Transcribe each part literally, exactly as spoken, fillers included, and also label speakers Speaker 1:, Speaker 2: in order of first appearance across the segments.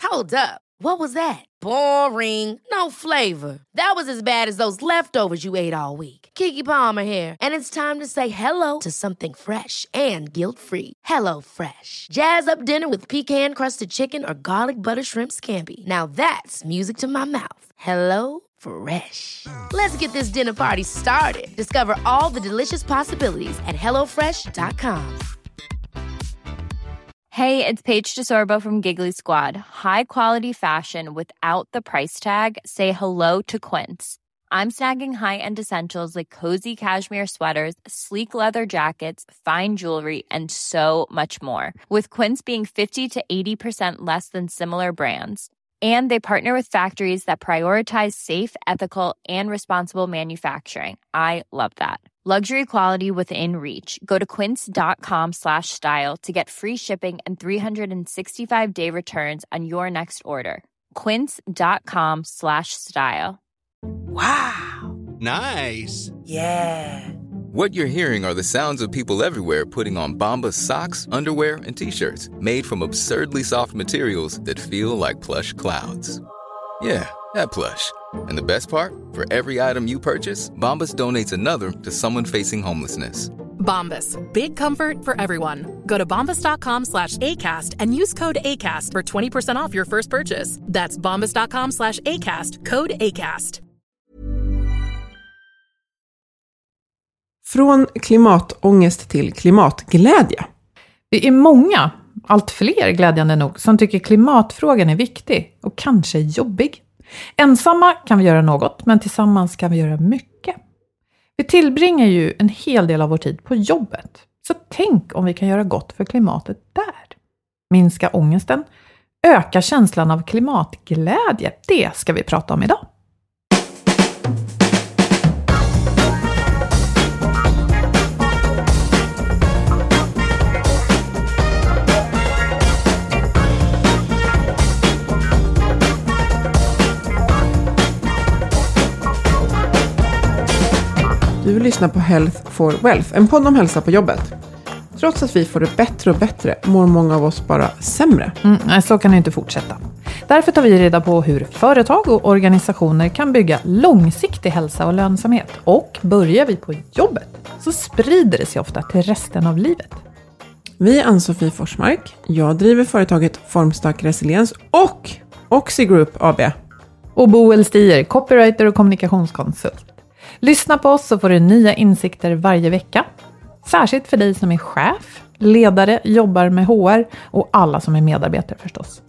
Speaker 1: Hold up. What was that? Boring. No flavor. That was as bad as those leftovers you ate all week. Keke Palmer here, and it's time to say hello to something fresh and guilt-free. Hello Fresh. Jazz up dinner with pecan-crusted chicken or garlic butter shrimp scampi. Now that's music to my mouth. Hello Fresh. Let's get this dinner party started. Discover all the delicious possibilities at hello fresh dot com.
Speaker 2: Hey, it's Paige DeSorbo from Giggly Squad. High quality fashion without the price tag. Say hello to Quince. I'm snagging high-end essentials like cozy cashmere sweaters, sleek leather jackets, fine jewelry, and so much more. With Quince being fifty to eighty percent less than similar brands. And they partner with factories that prioritize safe, ethical, and responsible manufacturing. I love that. Luxury quality within reach. Go to quince.com slash style to get free shipping and three sixty-five day returns on your next order. Quince.com slash style.
Speaker 3: Wow.
Speaker 4: Nice.
Speaker 3: Yeah.
Speaker 5: What you're hearing are the sounds of people everywhere putting on Bombas socks, underwear, and T-shirts made from absurdly soft materials that feel like plush clouds. Yeah, that plush. And the best part? For every item you purchase, Bombas donates another to someone facing homelessness.
Speaker 6: Bombas. Big comfort for everyone. Go to bombas.com slash ACAST and use code ACAST for twenty percent off your first purchase. That's bombas.com slash ACAST. Code ACAST.
Speaker 7: Från klimatångest till klimatglädje.
Speaker 8: Vi är många, allt fler glädjande nog, som tycker klimatfrågan är viktig och kanske jobbig. Ensamma kan vi göra något, men tillsammans kan vi göra mycket. Vi tillbringar ju en hel del av vår tid på jobbet. Så tänk om vi kan göra gott för klimatet där. Minska ångesten, öka känslan av klimatglädje. Det ska vi prata om idag.
Speaker 7: Du lyssnar på Health for Wealth, en podd om hälsa på jobbet. Trots att vi får det bättre och bättre mår många av oss bara sämre.
Speaker 8: Mm, nej, så kan det inte fortsätta. Därför tar vi reda på hur företag och organisationer kan bygga långsiktig hälsa och lönsamhet. Och börjar vi på jobbet så sprider det sig ofta till resten av livet.
Speaker 7: Vi är Ann-Sofie Forsmark. Jag driver företaget Formstark Resiliens och Oxy Group A B.
Speaker 8: Och Boel Stier, copywriter och kommunikationskonsult. Lyssna på oss så får du nya insikter varje vecka. Särskilt för dig som är chef, ledare, jobbar med H R och alla som är medarbetare förstås.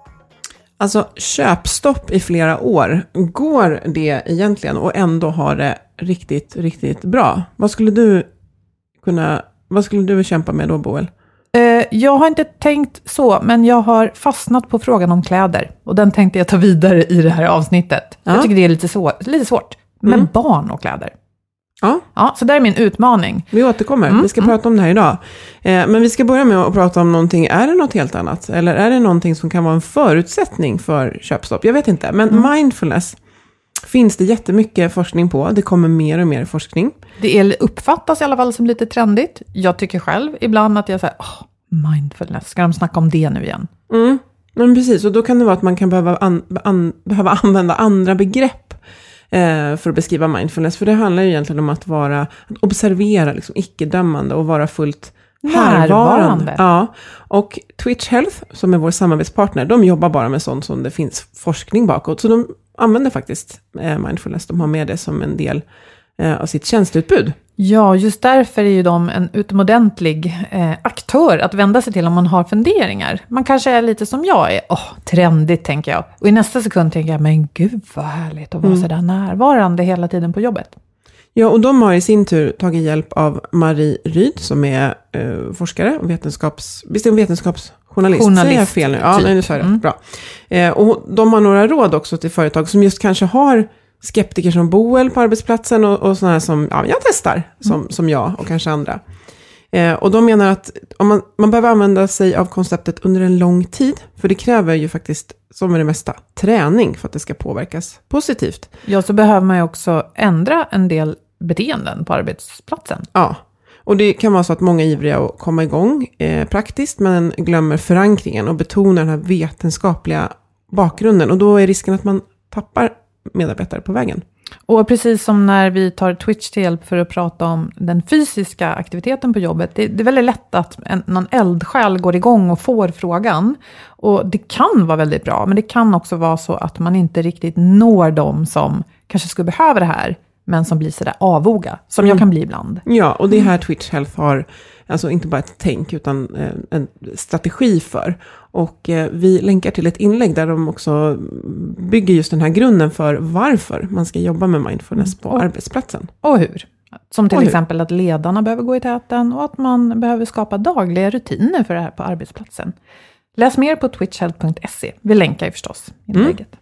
Speaker 7: Alltså köpstopp i flera år. Går det egentligen och ändå ha det riktigt, riktigt bra? Vad skulle du kunna, vad skulle du kämpa med då, Boel?
Speaker 8: Uh, jag har inte tänkt så, men jag har fastnat på frågan om kläder. Och den tänkte jag ta vidare i det här avsnittet. Ja. Jag tycker det är lite, så, lite svårt. Men mm. barn och kläder.
Speaker 7: Ja.
Speaker 8: ja. Så där är min utmaning.
Speaker 7: Vi återkommer. Mm. Vi ska mm. prata om det här idag. Eh, men vi ska börja med att prata om någonting. Är det något helt annat? Eller är det någonting som kan vara en förutsättning för köpstopp? Jag vet inte. Men mm. mindfulness finns det jättemycket forskning på. Det kommer mer och mer forskning.
Speaker 8: Det är, uppfattas i alla fall som lite trendigt. Jag tycker själv ibland att jag säger, åh, mindfulness. Ska de snacka om det nu igen?
Speaker 7: Mm. Men precis. Och då kan det vara att man kan behöva, an, an, behöva använda andra begrepp för att beskriva mindfulness. För det handlar ju egentligen om att vara, att observera liksom icke-dömande och vara fullt närvarande. Ja. Och Twitch Health, som är vår samarbetspartner, de jobbar bara med sånt som det finns forskning bakåt. Så de använder faktiskt mindfulness. De har med det som en del av sitt tjänsteutbud.
Speaker 8: Ja, just därför är ju de en utomordentlig eh, aktör att vända sig till om man har funderingar. Man kanske är lite som jag är, åh, oh, trendigt tänker jag. Och i nästa sekund tänker jag, men gud vad härligt att vara mm. sådär närvarande hela tiden på jobbet.
Speaker 7: Ja, och de har i sin tur tagit hjälp av Marie Ryd som är eh, forskare och vetenskaps, visst är en vetenskapsjournalist.
Speaker 8: Journalist,
Speaker 7: säger jag fel nu? Ja,
Speaker 8: typ.
Speaker 7: nej, nu sa jag
Speaker 8: mm.
Speaker 7: rätt. Bra. Eh, och de har några råd också till företag som just kanske har skeptiker som Boel på arbetsplatsen och, och sådana här som ja, jag testar, som, mm. som jag och kanske andra. Eh, och de menar att om man, man behöver använda sig av konceptet under en lång tid, för det kräver ju faktiskt, som är det mesta, träning för att det ska påverkas positivt.
Speaker 8: Ja, så behöver man ju också ändra en del beteenden på arbetsplatsen.
Speaker 7: Ja, och det kan vara så att många är ivriga att komma igång eh, praktiskt, men glömmer förankringen och betonar den här vetenskapliga bakgrunden. Och då är risken att man tappar medarbetare på vägen.
Speaker 8: Och precis som när vi tar Twitch till hjälp för att prata om den fysiska aktiviteten på jobbet. Det, det är väldigt lätt att en, någon eldsjäl går igång och får frågan. Och det kan vara väldigt bra. Men det kan också vara så att man inte riktigt når dem som kanske skulle behöva det här. Men som blir sådär avoga. Som mm. jag kan bli ibland.
Speaker 7: Ja, och det här Twitch Health har alltså inte bara ett tänk utan eh, en strategi för. Och eh, vi länkar till ett inlägg där de också bygger just den här grunden för varför man ska jobba med mindfulness på
Speaker 8: och,
Speaker 7: arbetsplatsen.
Speaker 8: Och hur? Som till
Speaker 7: och
Speaker 8: exempel hur? Att ledarna behöver gå i täten och att man behöver skapa dagliga rutiner för det här på arbetsplatsen. Läs mer på twitch health punkt se. Vi länkar ju förstås inlägget. Mm.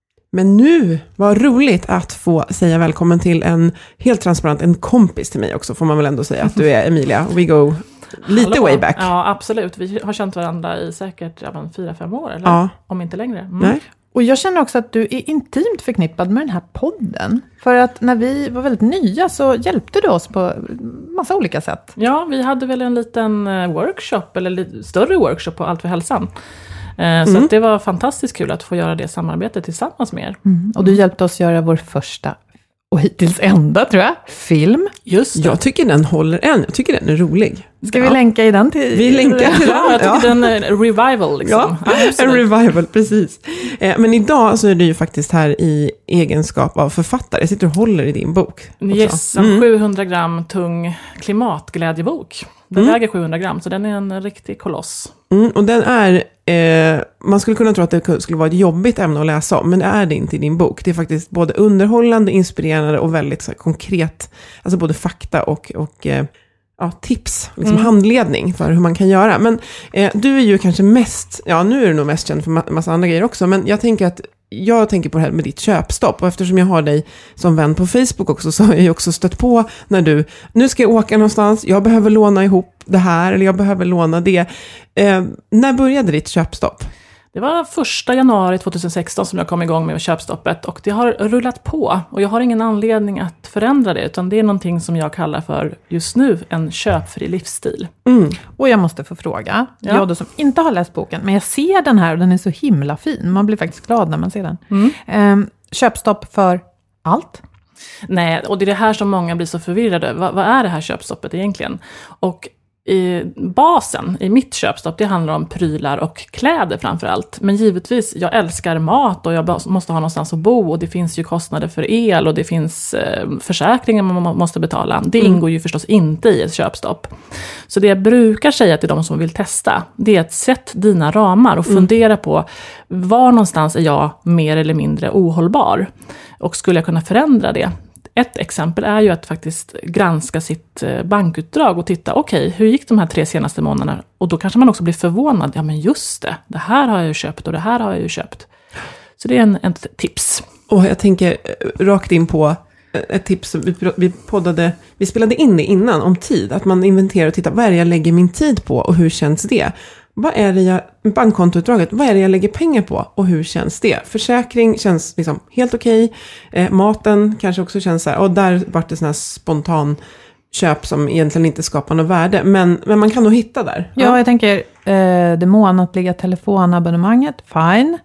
Speaker 7: Men nu, vad roligt att få säga välkommen till en helt transparent, en kompis till mig också, får man väl ändå säga att du är, Emilia. We go lite
Speaker 4: Hallå.
Speaker 7: way back.
Speaker 4: Ja, absolut. Vi har känt varandra i säkert ja, fyra, fem år, eller?
Speaker 7: Ja.
Speaker 4: Om inte längre. Mm.
Speaker 7: Nej.
Speaker 8: Och jag känner också att du är intimt förknippad med den här podden. För att när vi var väldigt nya så hjälpte du oss på massa olika sätt.
Speaker 4: Ja, vi hade väl en liten workshop, eller lite större workshop på Allt för hälsan. Så mm. att det var fantastiskt kul att få göra det samarbetet tillsammans med er.
Speaker 8: Mm. Och du hjälpte oss göra vår första och hittills enda, tror jag, film.
Speaker 4: Just det.
Speaker 7: Jag tycker den håller än. Jag tycker den är rolig.
Speaker 8: Ska vi ja. länka i den till?
Speaker 7: Vi länkar till den.
Speaker 4: Ja, jag tycker ja. den är en revival. Liksom.
Speaker 7: Ja, ja en revival, precis. Eh, men idag så är du ju faktiskt här i egenskap av författare. Jag sitter och håller i din bok.
Speaker 4: Yes, en mm. sjuhundra gram tung klimatglädjebok. Den mm. väger sjuhundra gram, så den är en riktig koloss.
Speaker 7: Mm, och den är, eh, man skulle kunna tro att det skulle vara ett jobbigt ämne att läsa om, men det är det inte i din bok. Det är faktiskt både underhållande, inspirerande och väldigt så här, konkret, alltså både fakta och, och eh, ja, tips, liksom mm. handledning för hur man kan göra. Men eh, du är ju kanske mest, ja nu är du nog mest känd för ma- massa andra grejer också, men jag tänker att jag tänker på det här med ditt köpstopp, och eftersom jag har dig som vän på Facebook också, så har jag ju också stött på när du, nu ska jag åka någonstans, jag behöver låna ihop det här, eller jag behöver låna det. Eh, när började ditt köpstopp?
Speaker 4: Det var första januari tjugohundrasexton som jag kom igång med köpstoppet, och det har rullat på, och jag har ingen anledning att förändra det, utan det är någonting som jag kallar för just nu en köpfri livsstil.
Speaker 8: Mm. Och jag måste få fråga, ja. jag då som inte har läst boken, men jag ser den här och den är så himla fin, man blir faktiskt glad när man ser den. Mm. Eh, köpstopp för allt?
Speaker 4: Nej, och det är det här som många blir så förvirrade. Vad, vad är det här köpstoppet egentligen? Och i basen i mitt köpstopp, det handlar om prylar och kläder framförallt. Men givetvis, jag älskar mat och jag måste ha någonstans att bo, och det finns ju kostnader för el och det finns eh, försäkringar man måste betala. Det mm. ingår ju förstås inte i ett köpstopp. Så det jag brukar säga till de som vill testa, det är att sätt dina ramar och fundera mm. på var någonstans är jag mer eller mindre ohållbar, och skulle jag kunna förändra det? Ett exempel är ju att faktiskt granska sitt bankutdrag och titta, okej, okay, hur gick de här tre senaste månaderna? Och då kanske man också blir förvånad. Ja, men just det, det här har jag ju köpt och det här har jag ju köpt. Så det är en, en tips.
Speaker 7: Och jag tänker rakt in på ett tips. Vi, vi poddade, vi spelade in det innan om tid. Att man inventerar och tittar, vad är det jag lägger min tid på och hur känns det? Vad är det jag, bankkontoutdraget, vad är det jag lägger pengar på och hur känns det? Försäkring känns liksom helt okej. Eh, maten kanske också känns så här, och där vart det sån här spontan köp som egentligen inte skapar något värde. Men, men man kan nog hitta där.
Speaker 8: Ja, ja jag tänker eh, det månatliga telefonabonnemanget, fine.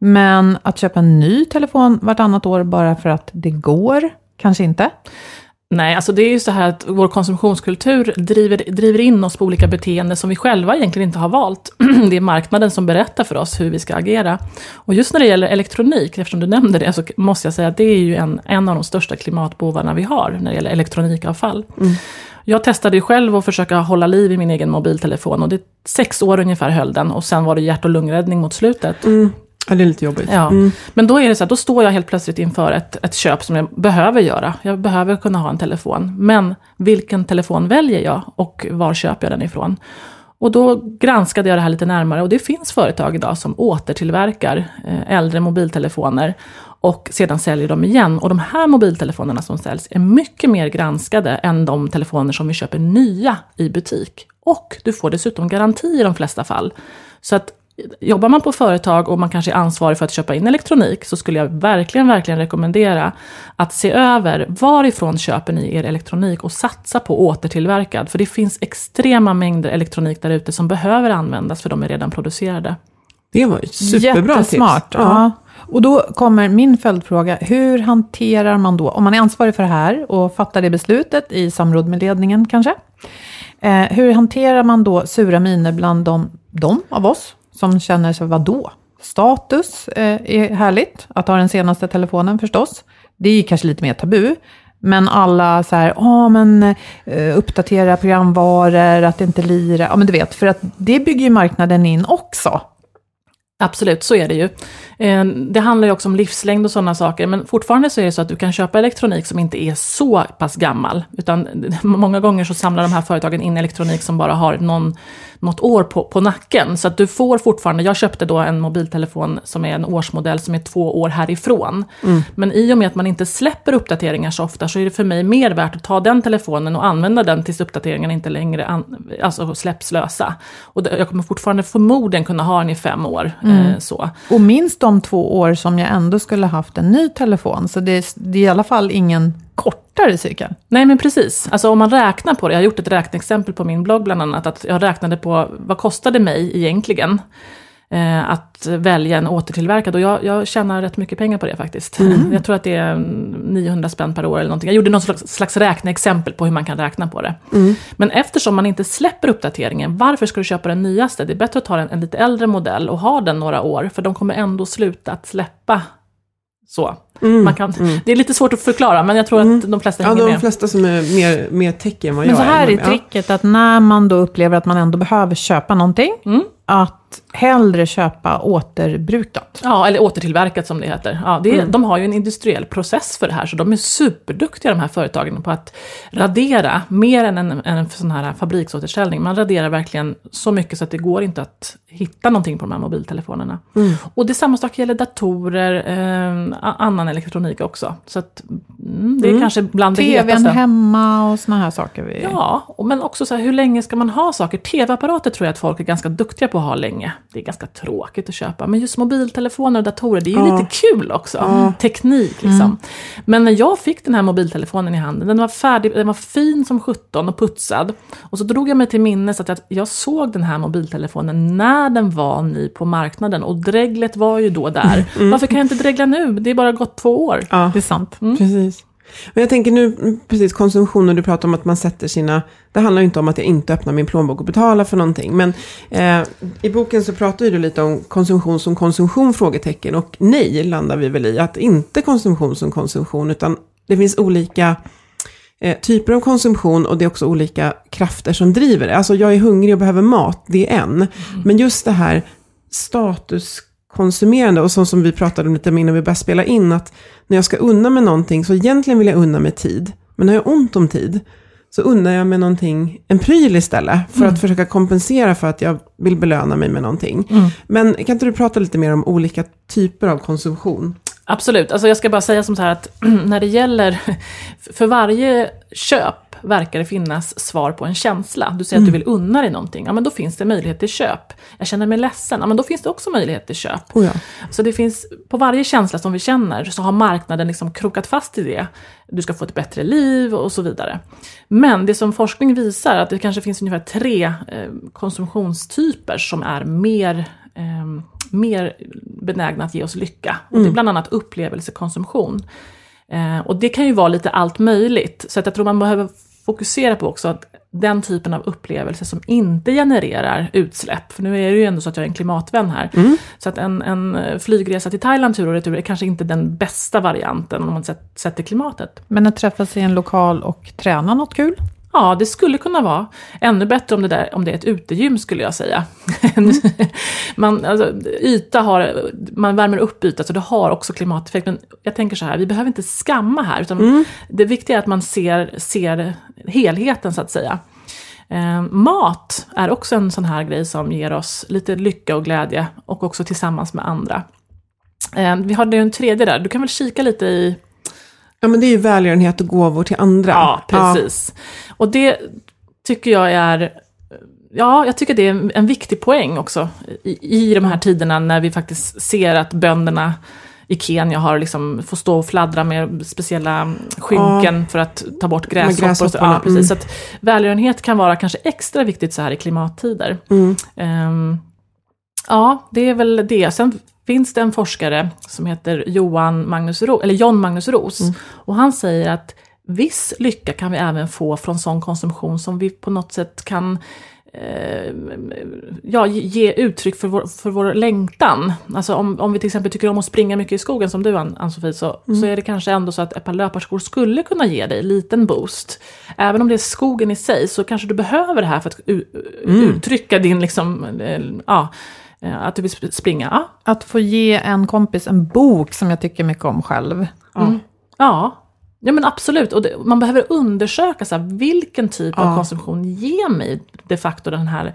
Speaker 8: Men att köpa en ny telefon vartannat år bara för att det går, kanske inte.
Speaker 4: Nej, alltså det är ju så här att vår konsumtionskultur driver, driver in oss på olika beteenden som vi själva egentligen inte har valt. Det är marknaden som berättar för oss hur vi ska agera. Och just när det gäller elektronik, eftersom du nämnde det, så måste jag säga att det är ju en, en av de största klimatbovarna vi har när det gäller elektronikavfall. Mm. Jag testade ju själv att försöka hålla liv i min egen mobiltelefon, och det sex år ungefär höll den, och sen var det hjärt- och lungräddning mot slutet.
Speaker 7: Mm. Ja, det är lite jobbigt.
Speaker 4: Ja. Mm. Men då är det så här, då står jag helt plötsligt inför ett, ett köp som jag behöver göra. Jag behöver kunna ha en telefon. Men vilken telefon väljer jag och var köper jag den ifrån? Och då granskade jag det här lite närmare, och det finns företag idag som återtillverkar äldre mobiltelefoner och sedan säljer dem igen. Och de här mobiltelefonerna som säljs är mycket mer granskade än de telefoner som vi köper nya i butik. Och du får dessutom garanti i de flesta fall. Så att jobbar man på företag och man kanske är ansvarig för att köpa in elektronik, så skulle jag verkligen, verkligen rekommendera att se över varifrån köper ni er elektronik och satsa på återtillverkad. För det finns extrema mängder elektronik där ute som behöver användas, för de är redan producerade.
Speaker 7: Det var ett superbra
Speaker 8: Jättesmart,
Speaker 7: tips.
Speaker 8: ja. ja. Och då kommer min följdfråga. Hur hanterar man då, om man är ansvarig för det här och fattar det beslutet i samråd med ledningen kanske. Eh, hur hanterar man då sura miner bland de, de av oss som känner sig, vadå? Status eh, är härligt, att ha den senaste telefonen förstås. Det är kanske lite mer tabu. Men alla så här, ja men uh, uppdatera programvaror, att det inte lirar. Ja men du vet, för att det bygger ju marknaden in också.
Speaker 4: Absolut, så är det ju. Det handlar ju också om livslängd och sådana saker, men fortfarande så är det så att du kan köpa elektronik som inte är så pass gammal, utan många gånger så samlar de här företagen in elektronik som bara har någon, något år på, på nacken, så att du får fortfarande, jag köpte då en mobiltelefon som är en årsmodell som är två år härifrån, mm. men i och med att man inte släpper uppdateringar så ofta så är det för mig mer värt att ta den telefonen och använda den tills uppdateringarna inte längre an, alltså släpps lösa, och jag kommer fortfarande förmodligen kunna ha den i fem år. Mm. Eh, så.
Speaker 8: Och minst de två år som jag ändå skulle haft en ny telefon. Så det, det är i alla fall ingen kortare cykel.
Speaker 4: Nej men precis. Alltså om man räknar på det. Jag har gjort ett räkneexempel på min blogg bland annat. Att jag räknade på vad kostade mig egentligen eh, att välja en återtillverkad. Och jag, jag tjänar rätt mycket pengar på det faktiskt. Mm. Jag tror att det är niohundra spänn per år eller någonting. Jag gjorde någon slags, slags räkneexempel på hur man kan räkna på det. Mm. Men eftersom man inte släpper uppdateringen, varför ska du köpa den nyaste? Det är bättre att ta en, en lite äldre modell och ha den några år. För de kommer ändå sluta att släppa så. Mm, man kan, mm. Det är lite svårt att förklara, men jag tror mm. att de flesta hänger med.
Speaker 7: Ja, de
Speaker 4: med.
Speaker 7: flesta som är mer, mer tech än vad
Speaker 8: men
Speaker 7: jag är.
Speaker 8: Men så här är
Speaker 7: ja.
Speaker 8: tricket att när man då upplever att man ändå behöver köpa någonting, mm. att hellre köpa återbrukat.
Speaker 4: Ja, eller återtillverkat som det heter. Ja, det är, mm. De har ju en industriell process för det här, så de är superduktiga de här företagen på att radera mer än en, en sån här fabriksåterställning. Man raderar verkligen så mycket så att det går inte att hitta någonting på de här mobiltelefonerna. Mm. Och det samma sak gäller datorer, eh, annan elektronik också. Så att mm, det är mm. kanske bland det hetaste.
Speaker 8: T V:n hemma och såna här saker. Vi...
Speaker 4: Ja, men också så här, hur länge ska man ha saker? T V-apparater tror jag att folk är ganska duktiga på att ha länge. Det är ganska tråkigt att köpa. Men just mobiltelefoner och datorer, det är ju ja. lite kul också. Ja. Teknik liksom. Mm. Men när jag fick den här mobiltelefonen i handen, den var färdig, den var fin som sjutton och putsad. Och så drog jag mig till minnes att jag, jag såg den här mobiltelefonen när den var ny på marknaden. Och dreglet var ju då där. Mm. Varför kan jag inte dregla nu? Det är bara gått två år.
Speaker 7: Ja,
Speaker 8: det är sant.
Speaker 7: Mm. Precis. Men jag tänker nu, precis konsumtion, och du pratar om att man sätter sina, det handlar ju inte om att jag inte öppnar min plånbok och betalar för någonting, men eh, i boken så pratar ju du lite om konsumtion som konsumtion, frågetecken, och nej landar vi väl i, att inte konsumtion som konsumtion, utan det finns olika eh, typer av konsumtion, och det är också olika krafter som driver det. Alltså jag är hungrig och behöver mat, det är en, mm. men just det här status konsumerande, och så som vi pratade om lite innan vi började spela in, att när jag ska unna mig någonting så egentligen vill jag unna mig tid, men när jag har ont om tid så unnar jag mig någonting, en pryl istället, för mm. att försöka kompensera för att jag vill belöna mig med någonting. Mm. Men kan inte du prata lite mer om olika typer av konsumtion?
Speaker 4: Absolut, alltså jag ska bara säga som så här att när det gäller, för varje köp verkar det finnas svar på en känsla. Du säger mm. att du vill unna dig någonting. Ja, men då finns det möjlighet till köp. Jag känner mig ledsen. Ja, men då finns det också möjlighet till köp.
Speaker 7: Oh ja.
Speaker 4: Så det finns, på varje känsla som vi känner så har marknaden liksom krokat fast i det. Du ska få ett bättre liv och så vidare. Men det som forskning visar att det kanske finns ungefär tre eh, konsumtionstyper som är mer... Eh, mer benägna att ge oss lycka. Och det är bland annat upplevelsekonsumtion. Eh, och det kan ju vara lite allt möjligt. Så att jag tror man behöver fokusera på också att den typen av upplevelse som inte genererar utsläpp. För nu är det ju ändå så att jag är en klimatvän här. Mm. Så att en, en flygresa till Thailand tur och retur är kanske inte den bästa varianten om man sätter klimatet.
Speaker 8: Men att träffas i en lokal och träna något kul?
Speaker 4: Ja, det skulle kunna vara. Ännu bättre om det, där, om det är ett utegym skulle jag säga. Mm. man, alltså, yta har, man värmer upp yta så det har också klimateffekt. Men jag tänker så här, vi behöver inte skamma här. Utan mm. det viktiga är att man ser, ser helheten så att säga. Eh, mat är också en sån här grej som ger oss lite lycka och glädje. Och också tillsammans med andra. Eh, vi har ju en tredje där. Du kan väl kika lite i...
Speaker 7: Ja, men det är ju välgörenhet och gåvor till andra.
Speaker 4: Ja, precis. Ja. Och det tycker jag är... Ja, jag tycker det är en, en viktig poäng också i, i de här tiderna när vi faktiskt ser att bönderna i Kenya har liksom, får stå och fladdra med speciella skynken ja. för att ta bort gräshoppor. Och så. Ja, precis. Mm. Så att välgörenhet kan vara kanske extra viktigt så här i klimattider. Mm. Um, Ja, det är väl det. Sen finns det en forskare som heter Johan Magnus Ro- eller John Magnus Ros. Mm. Och han säger att viss lycka kan vi även få från sån konsumtion som vi på något sätt kan eh, ja, ge uttryck för vår, för vår längtan. Alltså om, om vi till exempel tycker om att springa mycket i skogen som du, Ann-Sofie, så, mm. så är det kanske ändå så att ett par löparskor skulle kunna ge dig en liten boost. Även om det är skogen i sig så kanske du behöver det här för att u- mm. uttrycka din liksom, eh, ja, att du vill springa. Ja.
Speaker 8: Att få ge en kompis en bok som jag tycker mycket om själv.
Speaker 4: Ja. Mm. Ja. Ja men absolut, och det, man behöver undersöka så här, vilken typ ja. av konsumtion ger mig de facto den här,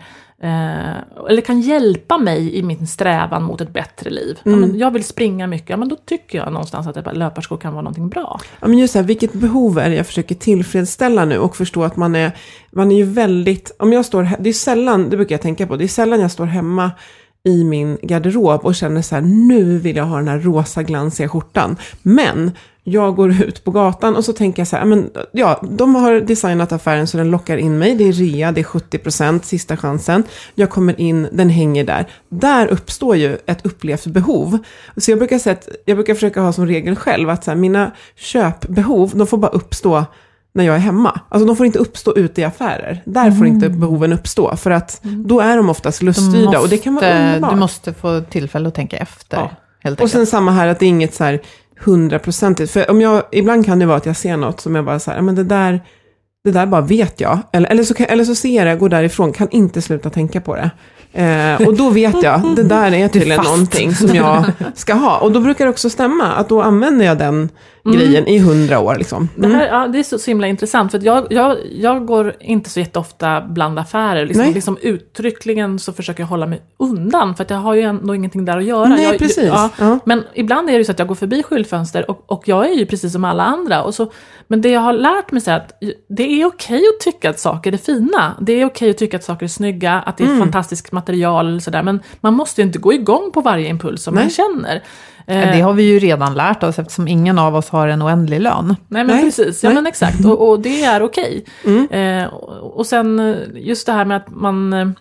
Speaker 4: eh, eller kan hjälpa mig i min strävan mot ett bättre liv. Mm. Ja, men jag vill springa mycket, ja, men då tycker jag någonstans att ett löparskor kan vara någonting bra.
Speaker 7: Ja men just så här, vilket behov är det jag försöker tillfredsställa nu och förstå att man är, man är ju väldigt, om jag står, det är sällan, det brukar jag tänka på, det är sällan jag står hemma i min garderob och känner så här, nu vill jag ha den här rosa glansiga skjortan. Men jag går ut på gatan och så tänker jag så här, men ja, de har designat affären så den lockar in mig. Det är rea, det är sjuttio procent, sista chansen. Jag kommer in, den hänger där. Där uppstår ju ett upplevt behov. Så jag brukar säga att, jag brukar försöka ha som regel själv att så här, mina köpbehov, de får bara uppstå när jag är hemma. Alltså de får inte uppstå ute i affärer. Där får mm. inte behoven uppstå. För att mm. då är de oftast luststyrda.
Speaker 8: Måste,
Speaker 7: och det kan vara underbart.
Speaker 8: Du måste få tillfälle att tänka efter. Ja. Helt
Speaker 7: och sen samma här att det är inget så här hundraprocentigt. För om jag, ibland kan det vara att jag ser något som jag bara så här, men det där, det där bara vet jag. Eller, eller, så, kan, eller så ser jag, går därifrån, kan inte sluta tänka på det. Eh, och då vet jag, det där är tydligen någonting som jag ska ha. Och då brukar det också stämma, att då använder jag den mm. grejen i hundra år. Liksom. Mm.
Speaker 4: Det, här, ja, det är så, så himla intressant, för att jag, jag, jag går inte så jätteofta bland affärer. Liksom, liksom uttryckligen så försöker jag hålla mig undan, för att jag har ju ändå ingenting där att göra.
Speaker 7: Nej,
Speaker 4: jag,
Speaker 7: precis.
Speaker 4: Ja,
Speaker 7: ja.
Speaker 4: Men ibland är det så att jag går förbi skyltfönster och, och jag är ju precis som alla andra. Och så, men det jag har lärt mig så är att det är okej att tycka att saker är fina. Det är okej att tycka att saker är snygga, att det är mm. fantastiskt material eller sådär. Men man måste ju inte gå igång på varje impuls som Nej. man känner.
Speaker 8: Det har vi ju redan lärt oss eftersom ingen av oss har en oändlig lön.
Speaker 4: Nej men Nej. precis, ja Nej. men exakt. Och, och det är okej. Mm. Eh, och, och sen just det här med att man eh,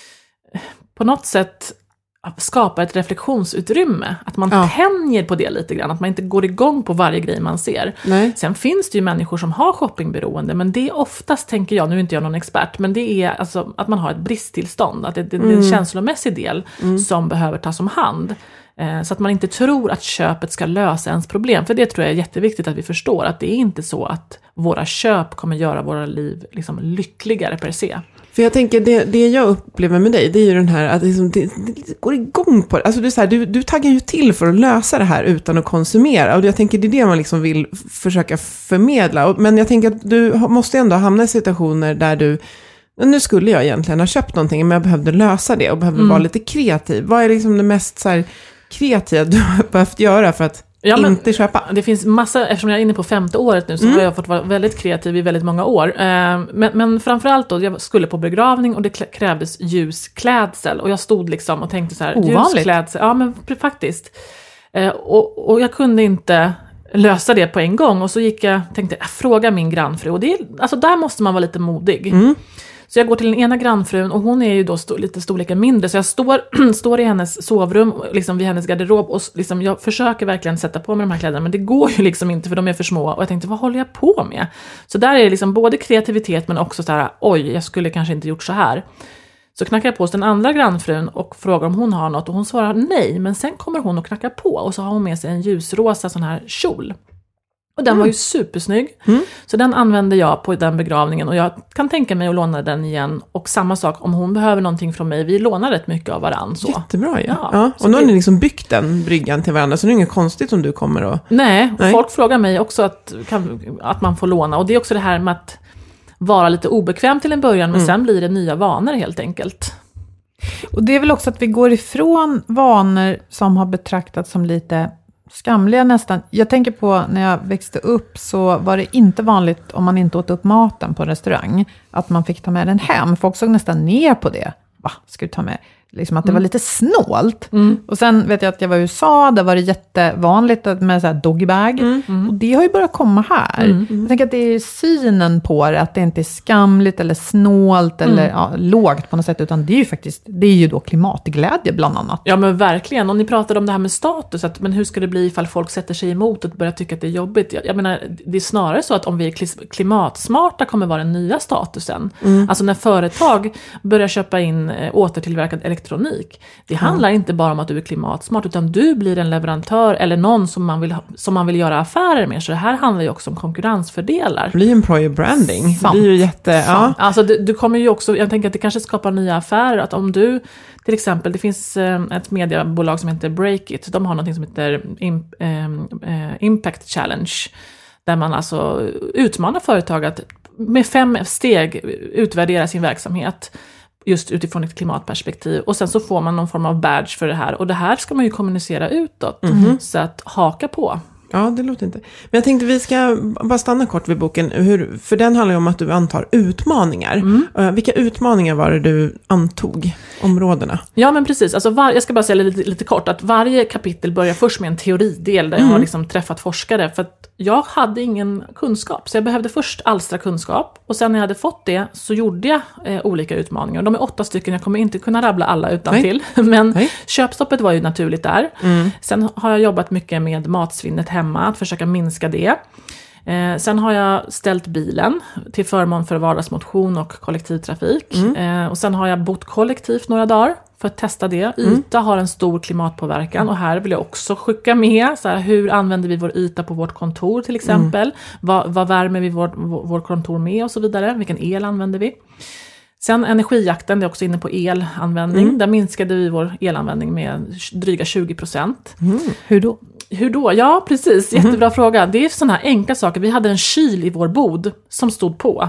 Speaker 4: på något sätt skapar ett reflektionsutrymme. Att man ja. tänjer på det lite grann. Att man inte går igång på varje grej man ser. Nej. Sen finns det ju människor som har shoppingberoende. Men det är oftast, tänker jag, nu är inte jag någon expert. Men det är alltså att man har ett bristtillstånd. Att det, det, mm. det är en känslomässig del mm. som behöver tas om hand. Så att man inte tror att köpet ska lösa ens problem. För det tror jag är jätteviktigt att vi förstår. Att det är inte så att våra köp kommer göra våra liv liksom lyckligare per se.
Speaker 7: För jag tänker, det, det jag upplever med dig, det är ju den här att liksom, det, det går igång på det. Alltså du, är så här, du, du taggar ju till för att lösa det här utan att konsumera. Och jag tänker, det är det man liksom vill försöka förmedla. Men jag tänker att du måste ändå hamna i situationer där du, nu skulle jag egentligen ha köpt någonting, men jag behövde lösa det och behövde mm. vara lite kreativ. Vad är liksom det mest så här kreativa du har behövt göra för att ja, inte köpa?
Speaker 4: Det finns massa, eftersom jag är inne på femte året nu så mm. har jag fått vara väldigt kreativ i väldigt många år. Men, men framförallt då, jag skulle på begravning och det krävdes ljusklädsel. Och jag stod liksom och tänkte så här,
Speaker 8: ovanligt.
Speaker 4: Ljusklädsel, ja men faktiskt. Och, och jag kunde inte lösa det på en gång. Och så gick jag, tänkte, jag fråga min grannfru. Och det, alltså där måste man vara lite modig. Mm. Så jag går till den ena grannfrun och hon är ju då st- lite storleken mindre. Så jag står, står i hennes sovrum, liksom vid hennes garderob. Och liksom jag försöker verkligen sätta på mig de här kläderna. Men det går ju liksom inte för de är för små. Och jag tänkte, vad håller jag på med? Så där är det liksom både kreativitet men också så här, oj, jag skulle kanske inte gjort så här. Så knackar jag på hos den andra grannfrun och frågar om hon har något. Och hon svarar nej, men sen kommer hon och knackar på. Och så har hon med sig en ljusrosa sån här kjol. Och den mm. var ju supersnygg. Mm. Så den använde jag på den begravningen. Och jag kan tänka mig att låna den igen. Och samma sak om hon behöver någonting från mig. Vi lånar rätt mycket av varandra. Så.
Speaker 7: Jättebra, ja. ja. ja. Och nu har ni liksom byggt den bryggan till varandra. Så det är inget konstigt om du kommer och...
Speaker 4: Nej, Nej. folk frågar mig också att, kan, att man får låna. Och det är också det här med att vara lite obekväm till en början. Men mm. sen blir det nya vanor helt enkelt.
Speaker 8: Och det är väl också att vi går ifrån vanor som har betraktats som lite... skamliga nästan. Jag tänker på när jag växte upp så var det inte vanligt om man inte åt upp maten på en restaurang att man fick ta med den hem. Folk såg nästan ner på det. Va, ska du ta med liksom att det var lite snålt.
Speaker 4: Mm.
Speaker 8: Och sen vet jag att jag var i U S A, där var det jättevanligt med så här doggybag.
Speaker 4: Mm. Mm.
Speaker 8: Och det har ju börjat komma här.
Speaker 4: Mm.
Speaker 8: Jag tänker att det är synen på det, att det inte är skamligt eller snålt eller
Speaker 4: Mm.
Speaker 8: ja, lågt på något sätt, utan det är ju faktiskt, det är ju då klimatglädje bland annat.
Speaker 4: Ja, men verkligen. Och ni pratade om det här med status, att, men hur ska det bli ifall folk sätter sig emot och börjar tycka att det är jobbigt? Jag, jag menar, det är snarare så att om vi är klis- klimatsmarta kommer vara den nya statusen.
Speaker 7: Mm.
Speaker 4: Alltså när företag börjar köpa in eh, återtillverkad elektronik, det handlar inte bara om att du är klimatsmart, utan du blir en leverantör eller någon som man vill, ha, som man vill göra affärer med. Så det här handlar ju också om konkurrensfördelar.
Speaker 7: Det blir employer branding.
Speaker 8: Sant.
Speaker 7: Det blir ju jätte... Ja.
Speaker 4: Alltså du, du kommer ju också, jag tänker att det kanske skapar nya affärer, att om du, till exempel, det finns eh, ett mediebolag som heter Breakit, de har något som heter imp, eh, eh, Impact Challenge, där man alltså utmanar företag att med fem steg utvärdera sin verksamhet just utifrån ett klimatperspektiv, och sen så får man någon form av badge för det här, och det här ska man ju kommunicera utåt, mm-hmm. så att haka på.
Speaker 7: Ja, det låter inte. Men jag tänkte vi ska bara stanna kort vid boken, hur, för den handlar ju om att du antar utmaningar. Mm. Uh, vilka utmaningar var det du antog, områdena?
Speaker 4: Ja, men precis. Alltså var, jag ska bara säga lite, lite kort att varje kapitel börjar först med en teoridel där jag
Speaker 7: mm.
Speaker 4: har liksom träffat forskare, för att jag hade ingen kunskap, så jag behövde först alstra kunskap, och sen när jag hade fått det så gjorde jag eh, olika utmaningar. De är åtta stycken, jag kommer inte kunna rabbla alla utan till, men Nej. köpstoppet var ju naturligt där. Mm. Sen har jag jobbat mycket med matsvinnet hemma, att försöka minska det. Eh, sen har jag ställt bilen till förmån för vardagsmotion och kollektivtrafik. Mm. Eh, och sen har jag bott kollektivt några dagar för att testa det. Yta mm. har en stor klimatpåverkan, och här vill jag också skicka med så här, hur använder vi vår yta på vårt kontor till exempel. Mm. Vad, vad värmer vi vårt vår kontor med och så vidare. Vilken el använder vi? Sen energijakten, det är också inne på elanvändning. Mm. Där minskade vi vår elanvändning med dryga tjugo procent.
Speaker 8: Mm. Hur då?
Speaker 4: Hur då? Ja, precis. Jättebra mm. fråga. Det är sådana här enkla saker. Vi hade en kyl i vår bod som stod på.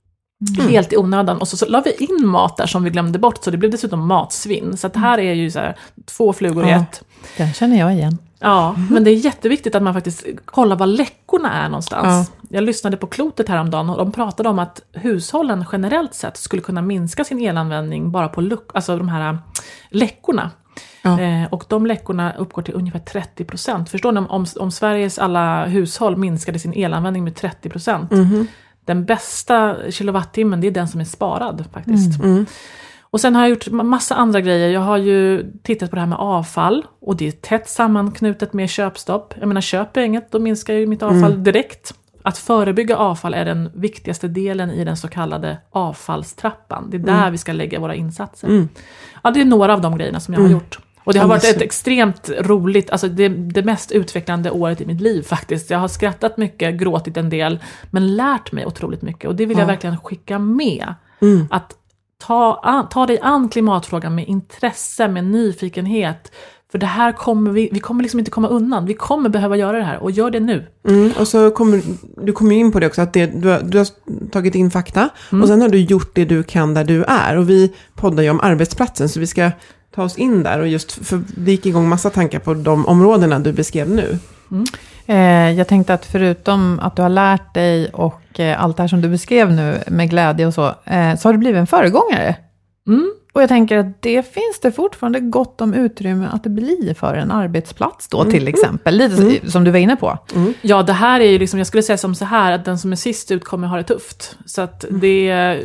Speaker 4: Mm. Helt i onödan. Och så, så la vi in mat där som vi glömde bort. Så det blev dessutom matsvinn. Så att det här är ju så här, två flugor i
Speaker 8: ja,
Speaker 4: ett.
Speaker 8: Den känner jag igen.
Speaker 4: Ja, mm. men det är jätteviktigt att man faktiskt kollar var läckorna är någonstans. Ja. Jag lyssnade på Klotet häromdagen, och de pratade om att hushållen generellt sett skulle kunna minska sin elanvändning bara på luck- alltså de här läckorna. Ja. Eh, och de läckorna uppgår till ungefär trettio procent. Förstår ni, om, om, om Sveriges alla hushåll minskade sin elanvändning med trettio procent. Mm. Den bästa kilowattimmen, det är den som är sparad faktiskt. Mm. Mm. Och sen har jag gjort massa andra grejer. Jag har ju tittat på det här med avfall, och det är tätt sammanknutet med köpstopp. Jag menar, köper jag inget, då minskar ju mitt avfall mm. direkt. Att förebygga avfall är den viktigaste delen i den så kallade avfallstrappan. Det är där mm. vi ska lägga våra insatser. Mm. Ja, det är några av de grejerna som jag har mm. gjort. Och det har varit ett extremt roligt, alltså det, det mest utvecklande året i mitt liv faktiskt. Jag har skrattat mycket, gråtit en del, men lärt mig otroligt mycket. Och det vill ja. jag verkligen skicka med. Mm. Att ta, an, ta dig an klimatfrågan med intresse, med nyfikenhet. För det här kommer vi, vi kommer liksom inte komma undan. Vi kommer behöva göra det här, och gör det nu.
Speaker 7: Mm, och så kommer du kommer in på det också, att det, du, har, du har tagit in fakta. Mm. Och sen har du gjort det du kan där du är. Och vi poddar ju om arbetsplatsen, så vi ska ta oss in där. Och just för det gick igång massa tankar på de områdena du beskrev nu.
Speaker 8: Mm. Eh, jag tänkte att förutom att du har lärt dig och eh, allt det här som du beskrev nu med glädje och så, eh, så har du blivit en föregångare. Mm. Och jag tänker att det finns det fortfarande gott om utrymme att det blir för en arbetsplats då, mm. till exempel. Lite mm. som du var inne på.
Speaker 4: Mm. Ja, det här är ju liksom, jag skulle säga som så här, att den som är sist ut kommer ha det tufft. Så att det,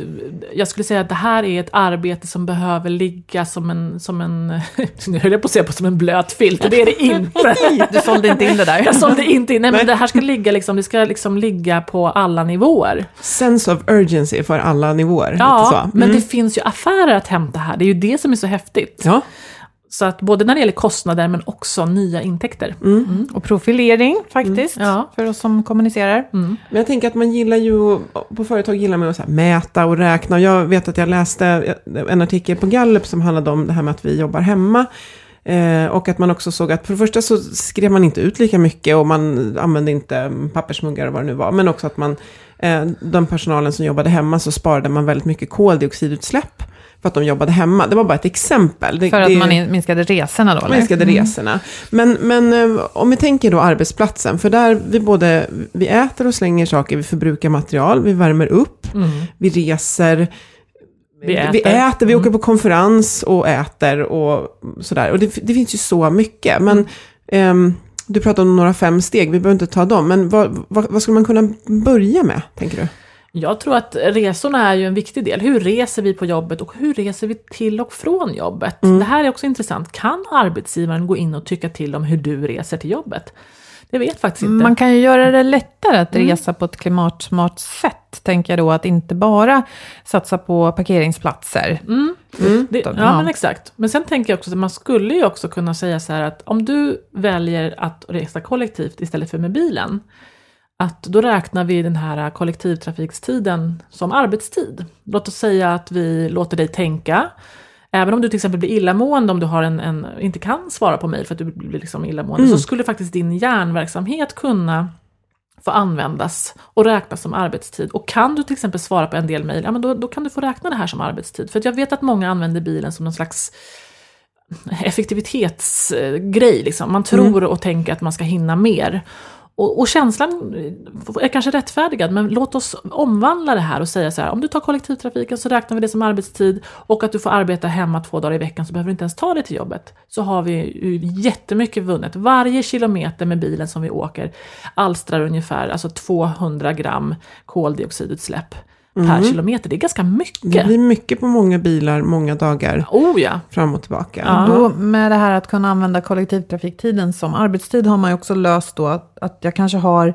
Speaker 4: jag skulle säga att det här är ett arbete som behöver ligga som en, som en nu höll jag på att säga på som en blöt filt, och det är det inte.
Speaker 8: Du sålde inte in det där.
Speaker 4: Jag sålde inte in, nej, men det här ska ligga liksom, det ska liksom ligga på alla nivåer.
Speaker 7: Sense of urgency för alla nivåer.
Speaker 4: Ja,
Speaker 7: så. Mm.
Speaker 4: men det finns ju affärer att hämta här. Det är ju det som är så häftigt.
Speaker 7: Ja.
Speaker 4: Så att både när det gäller kostnader men också nya intäkter.
Speaker 8: Mm. Mm. Och profilering faktiskt, mm. ja. för oss som kommunicerar.
Speaker 7: Mm. Men jag tänker att man gillar ju, på företag gillar man att så här mäta och räkna. Och jag vet att jag läste en artikel på Gallup som handlade om det här med att vi jobbar hemma. Eh, och att man också såg att för det första så skrev man inte ut lika mycket, och man använde inte pappersmuggar och vad det nu var. Men också att man, eh, den personalen som jobbade hemma, så sparade man väldigt mycket koldioxidutsläpp för att de jobbade hemma. Det var bara ett exempel. Det,
Speaker 8: för att
Speaker 7: det,
Speaker 8: man minskade resorna då? Eller?
Speaker 7: Minskade mm. resorna. Men, men om vi tänker då arbetsplatsen, för där vi både vi äter och slänger saker, vi förbrukar material, vi värmer upp, mm. vi reser.
Speaker 4: Vi äter,
Speaker 7: vi, äter, vi
Speaker 4: mm.
Speaker 7: åker på konferens och äter och sådär. Och det, det finns ju så mycket. Men mm. um, du pratar om några fem steg, vi behöver inte ta dem. Men vad, vad, vad skulle man kunna börja med, tänker du?
Speaker 4: Jag tror att resorna är ju en viktig del. Hur reser vi på jobbet och hur reser vi till och från jobbet? Mm. Det här är också intressant. Kan arbetsgivaren gå in och tycka till om hur du reser till jobbet? Jag vet faktiskt inte.
Speaker 8: Man kan ju göra det lättare att mm. resa på ett klimatsmart sätt. Tänker jag då, att inte bara satsa på parkeringsplatser.
Speaker 4: Mm. Mm. Det, ja, ja, men exakt. Men sen tänker jag också att man skulle ju också kunna säga så här att om du väljer att resa kollektivt istället för med bilen, att då räknar vi den här kollektivtrafikstiden som arbetstid. Låt oss säga att vi låter dig tänka. Även om du till exempel blir illamående, om du har en, en, inte kan svara på mejl för att du blir liksom illamående, mm. så skulle faktiskt din hjärnverksamhet kunna få användas och räknas som arbetstid. Och kan du till exempel svara på en del mejl, ja, men då, då kan du få räkna det här som arbetstid. För att jag vet att många använder bilen som någon slags effektivitetsgrej. Liksom. Man tror mm. och tänker att man ska hinna mer. Och, och känslan är kanske rättfärdigad, men låt oss omvandla det här och säga så här: om du tar kollektivtrafiken så räknar vi det som arbetstid, och att du får arbeta hemma två dagar i veckan så behöver du inte ens ta dig till jobbet. Så har vi ju jättemycket vunnet. Varje kilometer med bilen som vi åker alstrar ungefär alltså tvåhundra gram koldioxidutsläpp mm. per kilometer. Det är ganska mycket.
Speaker 7: Det blir mycket på många bilar, många dagar.
Speaker 4: Oh ja.
Speaker 7: Fram och tillbaka.
Speaker 8: Ja. Då, med det här att kunna använda kollektivtrafiktiden som arbetstid har man ju också löst då att, att jag kanske har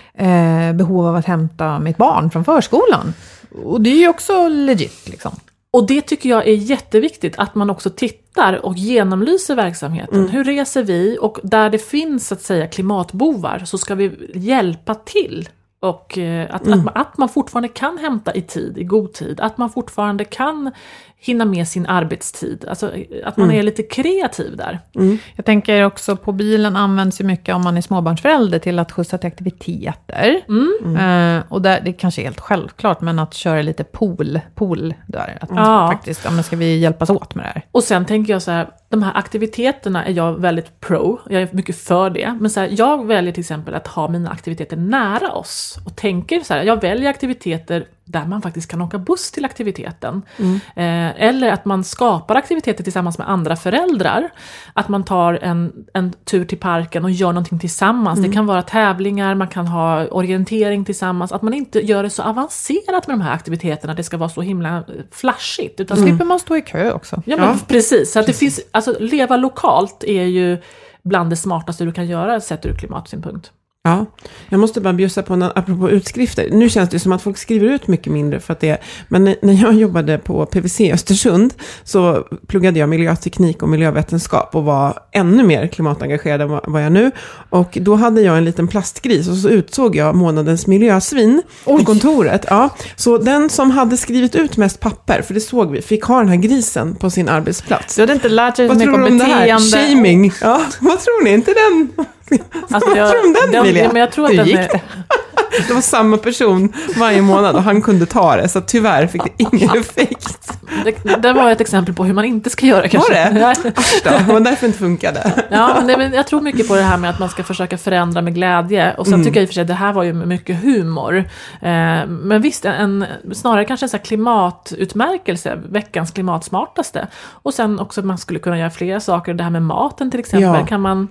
Speaker 8: eh, behov av att hämta mitt barn från förskolan. Och det är ju också legit liksom.
Speaker 4: Och det tycker jag är jätteviktigt, att man också tittar och genomlyser verksamheten. Mm. Hur reser vi? Och där det finns så att säga klimatbovar så ska vi hjälpa till. Och att, mm. att, man, att man fortfarande kan hämta i tid, i god tid. Att man fortfarande kan hinna med sin arbetstid. Alltså att man mm. är lite kreativ där.
Speaker 8: Mm. Jag tänker också på bilen används ju mycket om man är småbarnsförälder till att skjutsa till aktiviteter. Mm. Mm. Uh, och där, det kanske är helt självklart, men att köra lite pool, pool där. Att
Speaker 4: ja.
Speaker 8: faktiskt, ja, men ska vi hjälpas åt med det här?
Speaker 4: Och sen tänker jag så här, de här aktiviteterna är jag väldigt pro. Jag är mycket för det. Men så här, jag väljer till exempel att ha mina aktiviteter nära oss. Och tänker så här, jag väljer aktiviteter där man faktiskt kan åka buss till aktiviteten. Mm. Eh, eller att man skapar aktiviteter tillsammans med andra föräldrar. Att man tar en, en tur till parken och gör någonting tillsammans. Mm. Det kan vara tävlingar, man kan ha orientering tillsammans. Att man inte gör det så avancerat med de här aktiviteterna. Det ska vara så himla flashigt. Utan
Speaker 8: mm. slipper man stå i kö också.
Speaker 4: Ja, men ja. precis. Så att det finns, alltså, leva lokalt är ju bland det smartaste du kan göra sett ur klimatsynpunkt.
Speaker 7: Ja, jag måste bara bjussa på en, apropå utskrifter. Nu känns det som att folk skriver ut mycket mindre för att det, men när jag jobbade på P V C i Östersund så pluggade jag miljöteknik och miljövetenskap och var ännu mer klimatengagerad än vad jag nu. Och då hade jag en liten plastgris och så utsåg jag månadens miljösvin Oj. på kontoret. Ja, så den som hade skrivit ut mest papper, för det såg vi, fick ha den här grisen på sin arbetsplats.
Speaker 8: Du hade inte lärt dig så
Speaker 7: vad
Speaker 8: mycket om beteende.
Speaker 7: Shaming. Ja, vad tror ni? Inte den...
Speaker 4: Alltså,
Speaker 7: vad
Speaker 4: jag,
Speaker 7: tror du om den, Emilia?
Speaker 4: Men jag tror att den är...
Speaker 7: Det var samma person varje månad och han kunde ta det, så tyvärr fick det ingen effekt.
Speaker 4: Det, det var ett exempel på hur man inte ska göra kanske.
Speaker 7: Var det? Asch då, det var därför det inte funkade.
Speaker 4: Ja, men det, jag tror mycket på det här med att man ska försöka förändra med glädje. Och sen mm. tycker jag i och för sig att det här var ju mycket humor. Eh, men visst, en, snarare kanske en sån här klimatutmärkelse, veckans klimatsmartaste. Och sen också att man skulle kunna göra flera saker. Det här med maten till exempel, ja. kan man...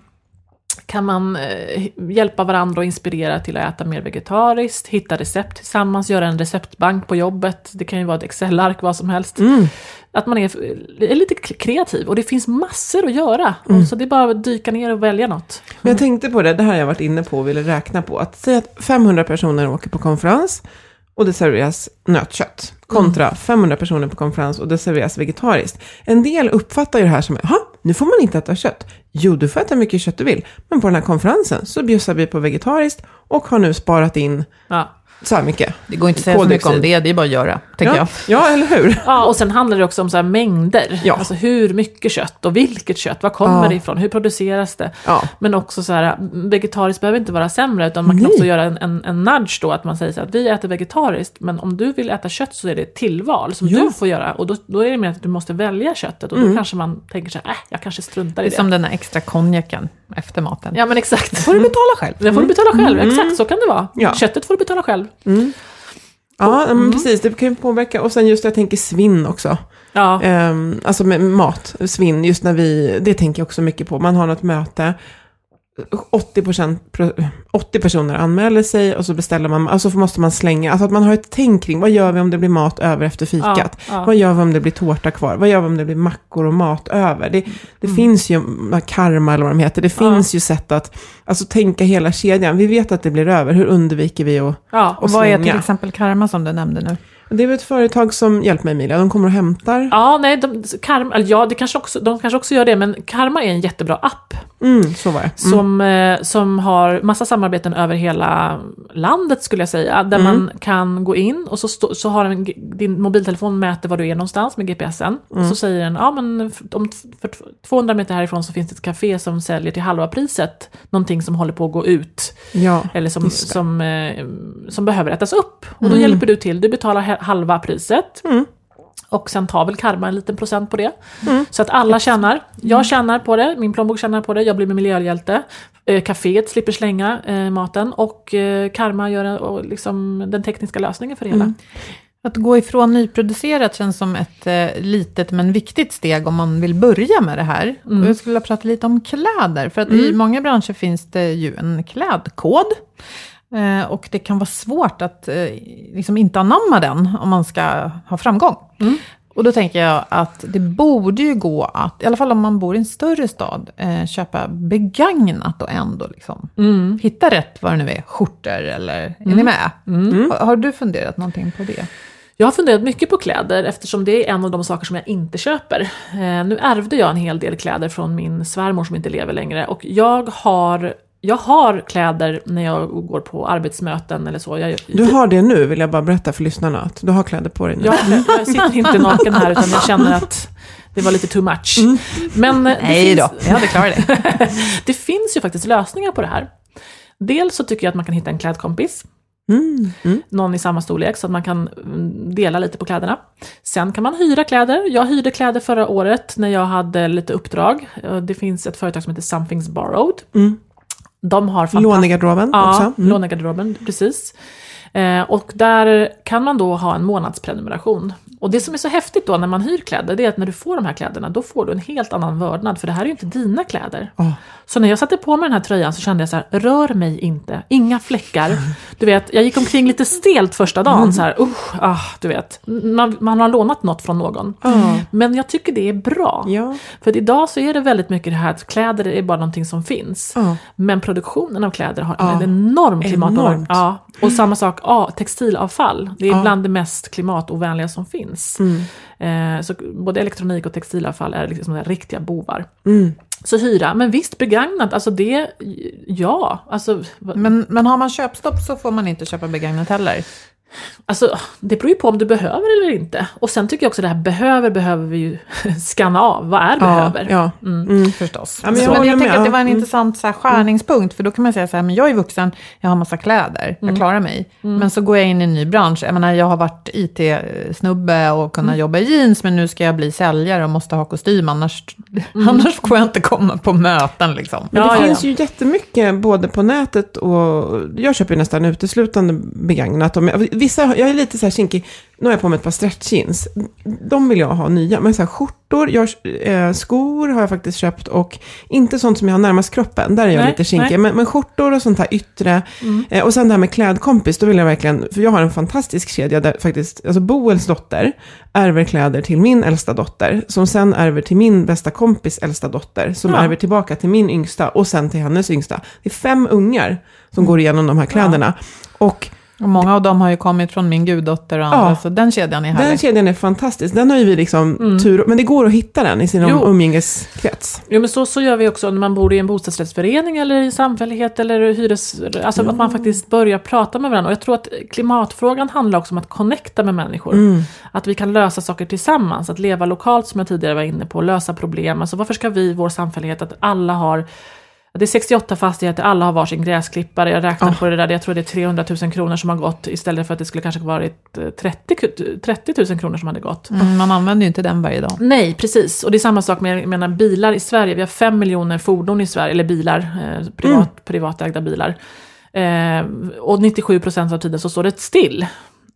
Speaker 4: Kan man eh, hjälpa varandra och inspirera till att äta mer vegetariskt, hitta recept tillsammans, göra en receptbank på jobbet. Det kan ju vara ett Excel-ark, vad som helst. Mm. Att man är, är lite kreativ och det finns massor att göra. Mm. Så det är bara att dyka ner och välja något. Mm.
Speaker 7: Men jag tänkte på det, det här har jag varit inne på och ville räkna på. Att säga att femhundra personer åker på konferens och det serveras nötkött. Kontra mm. femhundra personer på konferens och det serveras vegetariskt. En del uppfattar ju det här som, jaha, nu får man inte äta kött. Jo, du får äta mycket kött du vill. Men på den här konferensen så bjussar vi på vegetariskt och har nu sparat in ja. så här mycket.
Speaker 8: Det går inte att säga så mycket om det, det är bara att göra, tänker
Speaker 7: ja.
Speaker 8: jag.
Speaker 7: Ja, eller hur?
Speaker 4: Ja, och sen handlar det också om så här mängder. Ja. Alltså hur mycket kött och vilket kött, vad kommer ja. det ifrån, hur produceras det? Ja. Men också så här, vegetariskt behöver inte vara sämre, utan man kan Nej. också göra en, en, en nudge då, att man säger så här, att vi äter vegetariskt, men om du vill äta kött så är det ett tillval som ja. du får göra. Och då, då är det mer att du måste välja köttet, och då mm. kanske man tänker så här, äh, jag kanske struntar i det.
Speaker 8: Det är som den här extra konjaken efter maten.
Speaker 4: Ja, men exakt.
Speaker 8: Det får du betala själv.
Speaker 4: Det får du betala själv, mm. exakt så kan det vara.
Speaker 7: Ja.
Speaker 4: Köttet får du betala själv.
Speaker 7: Mm. Ja, mm. men precis. Det kan ju påverka. Och sen just jag tänker svinn också.
Speaker 4: Ja.
Speaker 7: Um, alltså med mat, svinn, just när vi, det tänker jag också mycket på. Man har något möte, åttio procent, åttio personer anmäler sig och så beställer man, alltså måste man slänga, alltså att man har ett tänk kring, vad gör vi om det blir mat över efter fikat? Ja, ja. Vad gör vi om det blir tårta kvar? Vad gör vi om det blir mackor och mat över? Det, det mm. finns ju, karma eller vad de heter, det finns ja. ju sätt att alltså tänka hela kedjan. Vi vet att det blir över, hur undviker vi att
Speaker 8: ja, och
Speaker 7: att
Speaker 8: vad
Speaker 7: slänga?
Speaker 8: är till exempel karma som du nämnde nu?
Speaker 7: Det är väl ett företag som hjälper mig, Emilia. De kommer och hämtar.
Speaker 4: Ja, nej, de, karma, ja det kanske också, de kanske också gör det, men Karma är en jättebra app.
Speaker 7: Mm, så var det. Mm.
Speaker 4: Som, eh, som har massa samarbeten över hela landet skulle jag säga. Där mm. man kan gå in och så, stå, så har en, din mobiltelefon mäter var du är någonstans med G P S en. Mm. Och så säger den, ja men om, för tvåhundra meter härifrån så finns det ett café som säljer till halva priset någonting som håller på att gå ut.
Speaker 7: Ja,
Speaker 4: eller som, som, eh, som behöver ätas upp. Och då mm. hjälper du till. Du betalar halva priset. Mm. Och sen tar väl Karma en liten procent på det. Mm. Så att alla tjänar. Jag tjänar på det. Min plånbok tjänar på det. Jag blir med miljöhjälte. Eh, Caféet slipper slänga eh, maten. Och eh, Karma gör en, och liksom den tekniska lösningen för det hela.
Speaker 8: Mm. Att gå ifrån nyproducerat känns som ett eh, litet men viktigt steg om man vill börja med det här. Mm. Och jag skulle vilja prata lite om kläder. För att mm. i många branscher finns det ju en klädkod. Eh, och det kan vara svårt att eh, liksom inte anamma den om man ska ha framgång. Mm. Och då tänker jag att det borde ju gå att, i alla fall om man bor i en större stad, eh, köpa begagnat och ändå liksom mm. hitta rätt vad det nu är, skjortor eller, mm. är ni med? Mm. Har, har du funderat någonting på det?
Speaker 4: Jag har funderat mycket på kläder eftersom det är en av de saker som jag inte köper. Eh, nu ärvde jag en hel del kläder från min svärmor som inte lever längre. Och jag har, jag har kläder när jag går på arbetsmöten eller så. Jag,
Speaker 7: du har det nu, vill jag bara berätta för lyssnarna. Att du har kläder på dig nu.
Speaker 4: Jag, jag sitter inte naken här utan jag känner att det var lite too much. Mm. Men det
Speaker 8: Nej
Speaker 4: finns,
Speaker 8: då, jag hade klarat det.
Speaker 4: Det finns ju faktiskt lösningar på det här. Dels så tycker jag att man kan hitta en klädkompis.
Speaker 7: Mm. Mm.
Speaker 4: Någon i samma storlek så att man kan dela lite på kläderna. Sen kan man hyra kläder. Jag hyrde kläder förra året när jag hade lite uppdrag. Det finns ett företag som heter Something's Borrowed. Mm. De har fantastiskt...
Speaker 7: Lånegarderoben
Speaker 4: ja,
Speaker 7: också. Mm.
Speaker 4: Lånegarderoben, precis. Eh, och där kan man då ha en månadsprenumeration. Och det som är så häftigt då när man hyr kläder, det är att när du får de här kläderna, då får du en helt annan vördnad. För det här är ju inte dina kläder. Oh. Så när jag satte på mig den här tröjan så kände jag så här, rör mig inte. Inga fläckar. Du vet, jag gick omkring lite stelt första dagen. Mm. Så här, usch, ah, du vet. Man, man har lånat något från någon. Oh. Men jag tycker det är bra. Ja. För idag så är det väldigt mycket det här att kläder är bara någonting som finns. Oh. Men produktionen av kläder har oh. en enorm klimatpåverkan. Ja. Och samma sak, ja, textilavfall. Det är ja. bland det mest klimatovänliga som finns. Mm. Eh, så både elektronik och textilavfall är liksom de riktiga bovar. Mm. Så hyra, men visst begagnat, alltså det, ja. Alltså,
Speaker 8: men, men har man köpstopp så får man inte köpa begagnat heller.
Speaker 4: Alltså, det beror ju på om du behöver eller inte. Och sen tycker jag också det här behöver, behöver vi ju skanna av. Vad är ja, behöver?
Speaker 7: Ja,
Speaker 4: mm.
Speaker 7: Mm.
Speaker 8: förstås. Ja, men jag, men jag tänker att det var en mm. intressant så här, skärningspunkt. För då kan man säga så här, men jag är vuxen, jag har massa kläder, mm. jag klarar mig. Mm. Men så går jag in i en ny bransch. Jag menar, jag har varit I T-snubbe och kunnat mm. jobba i jeans, men nu ska jag bli säljare och måste ha kostym. Annars, mm. annars får jag inte komma på möten liksom.
Speaker 7: Men det
Speaker 4: ja,
Speaker 7: finns
Speaker 4: ja.
Speaker 7: ju jättemycket både på nätet och jag köper ju nästan uteslutande begagnat. Vissa, jag är lite så här kinkig. Nu har jag på mig ett par stretch jeans. De vill jag ha nya. Men så här skjortor, jag, eh, skor har jag faktiskt köpt. Och inte sånt som jag har närmast kroppen. Där är jag nej, lite kinkig. Men, men skjortor och sånt här yttre. Mm. Eh, och sen det här med klädkompis. Då vill jag verkligen, för jag har en fantastisk kedja där faktiskt, alltså Boels dotter ärver kläder till min äldsta dotter. Som sen ärver till min bästa kompis äldsta dotter. Som ja. ärver tillbaka till min yngsta. Och sen till hennes yngsta. Det är fem ungar som mm. går igenom de här kläderna. Ja. Och
Speaker 8: Och många av dem har ju kommit från min guddotter och andra, ja, så den kedjan är härlig.
Speaker 7: Den kedjan är fantastisk. Den har ju vi liksom mm. tur, men det går att hitta den i sin jo. umgängeskrets.
Speaker 4: Jo, men så, så gör vi också när man bor i en bostadsrättsförening eller i samfällighet eller hyres... Alltså ja. att man faktiskt börjar prata med varandra. Och jag tror att klimatfrågan handlar också om att connecta med människor. Mm. Att vi kan lösa saker tillsammans. Att leva lokalt som jag tidigare var inne på. Lösa problem. Alltså varför ska vi i vår samfällighet att alla har... Det är sextioåtta fastigheter, alla har varsin gräsklippare. Jag räknar oh. på det där, jag tror det är trehundratusen kronor som har gått istället för att det skulle kanske varit trettio tusen kronor som hade gått.
Speaker 8: Mm, man använder ju inte den varje dag.
Speaker 4: Nej, precis. Och det är samma sak med jag menar, bilar i Sverige. Vi har fem miljoner fordon i Sverige, eller bilar, eh, privat, mm. privatägda bilar. Eh, och nittiosju procent av tiden så står det still.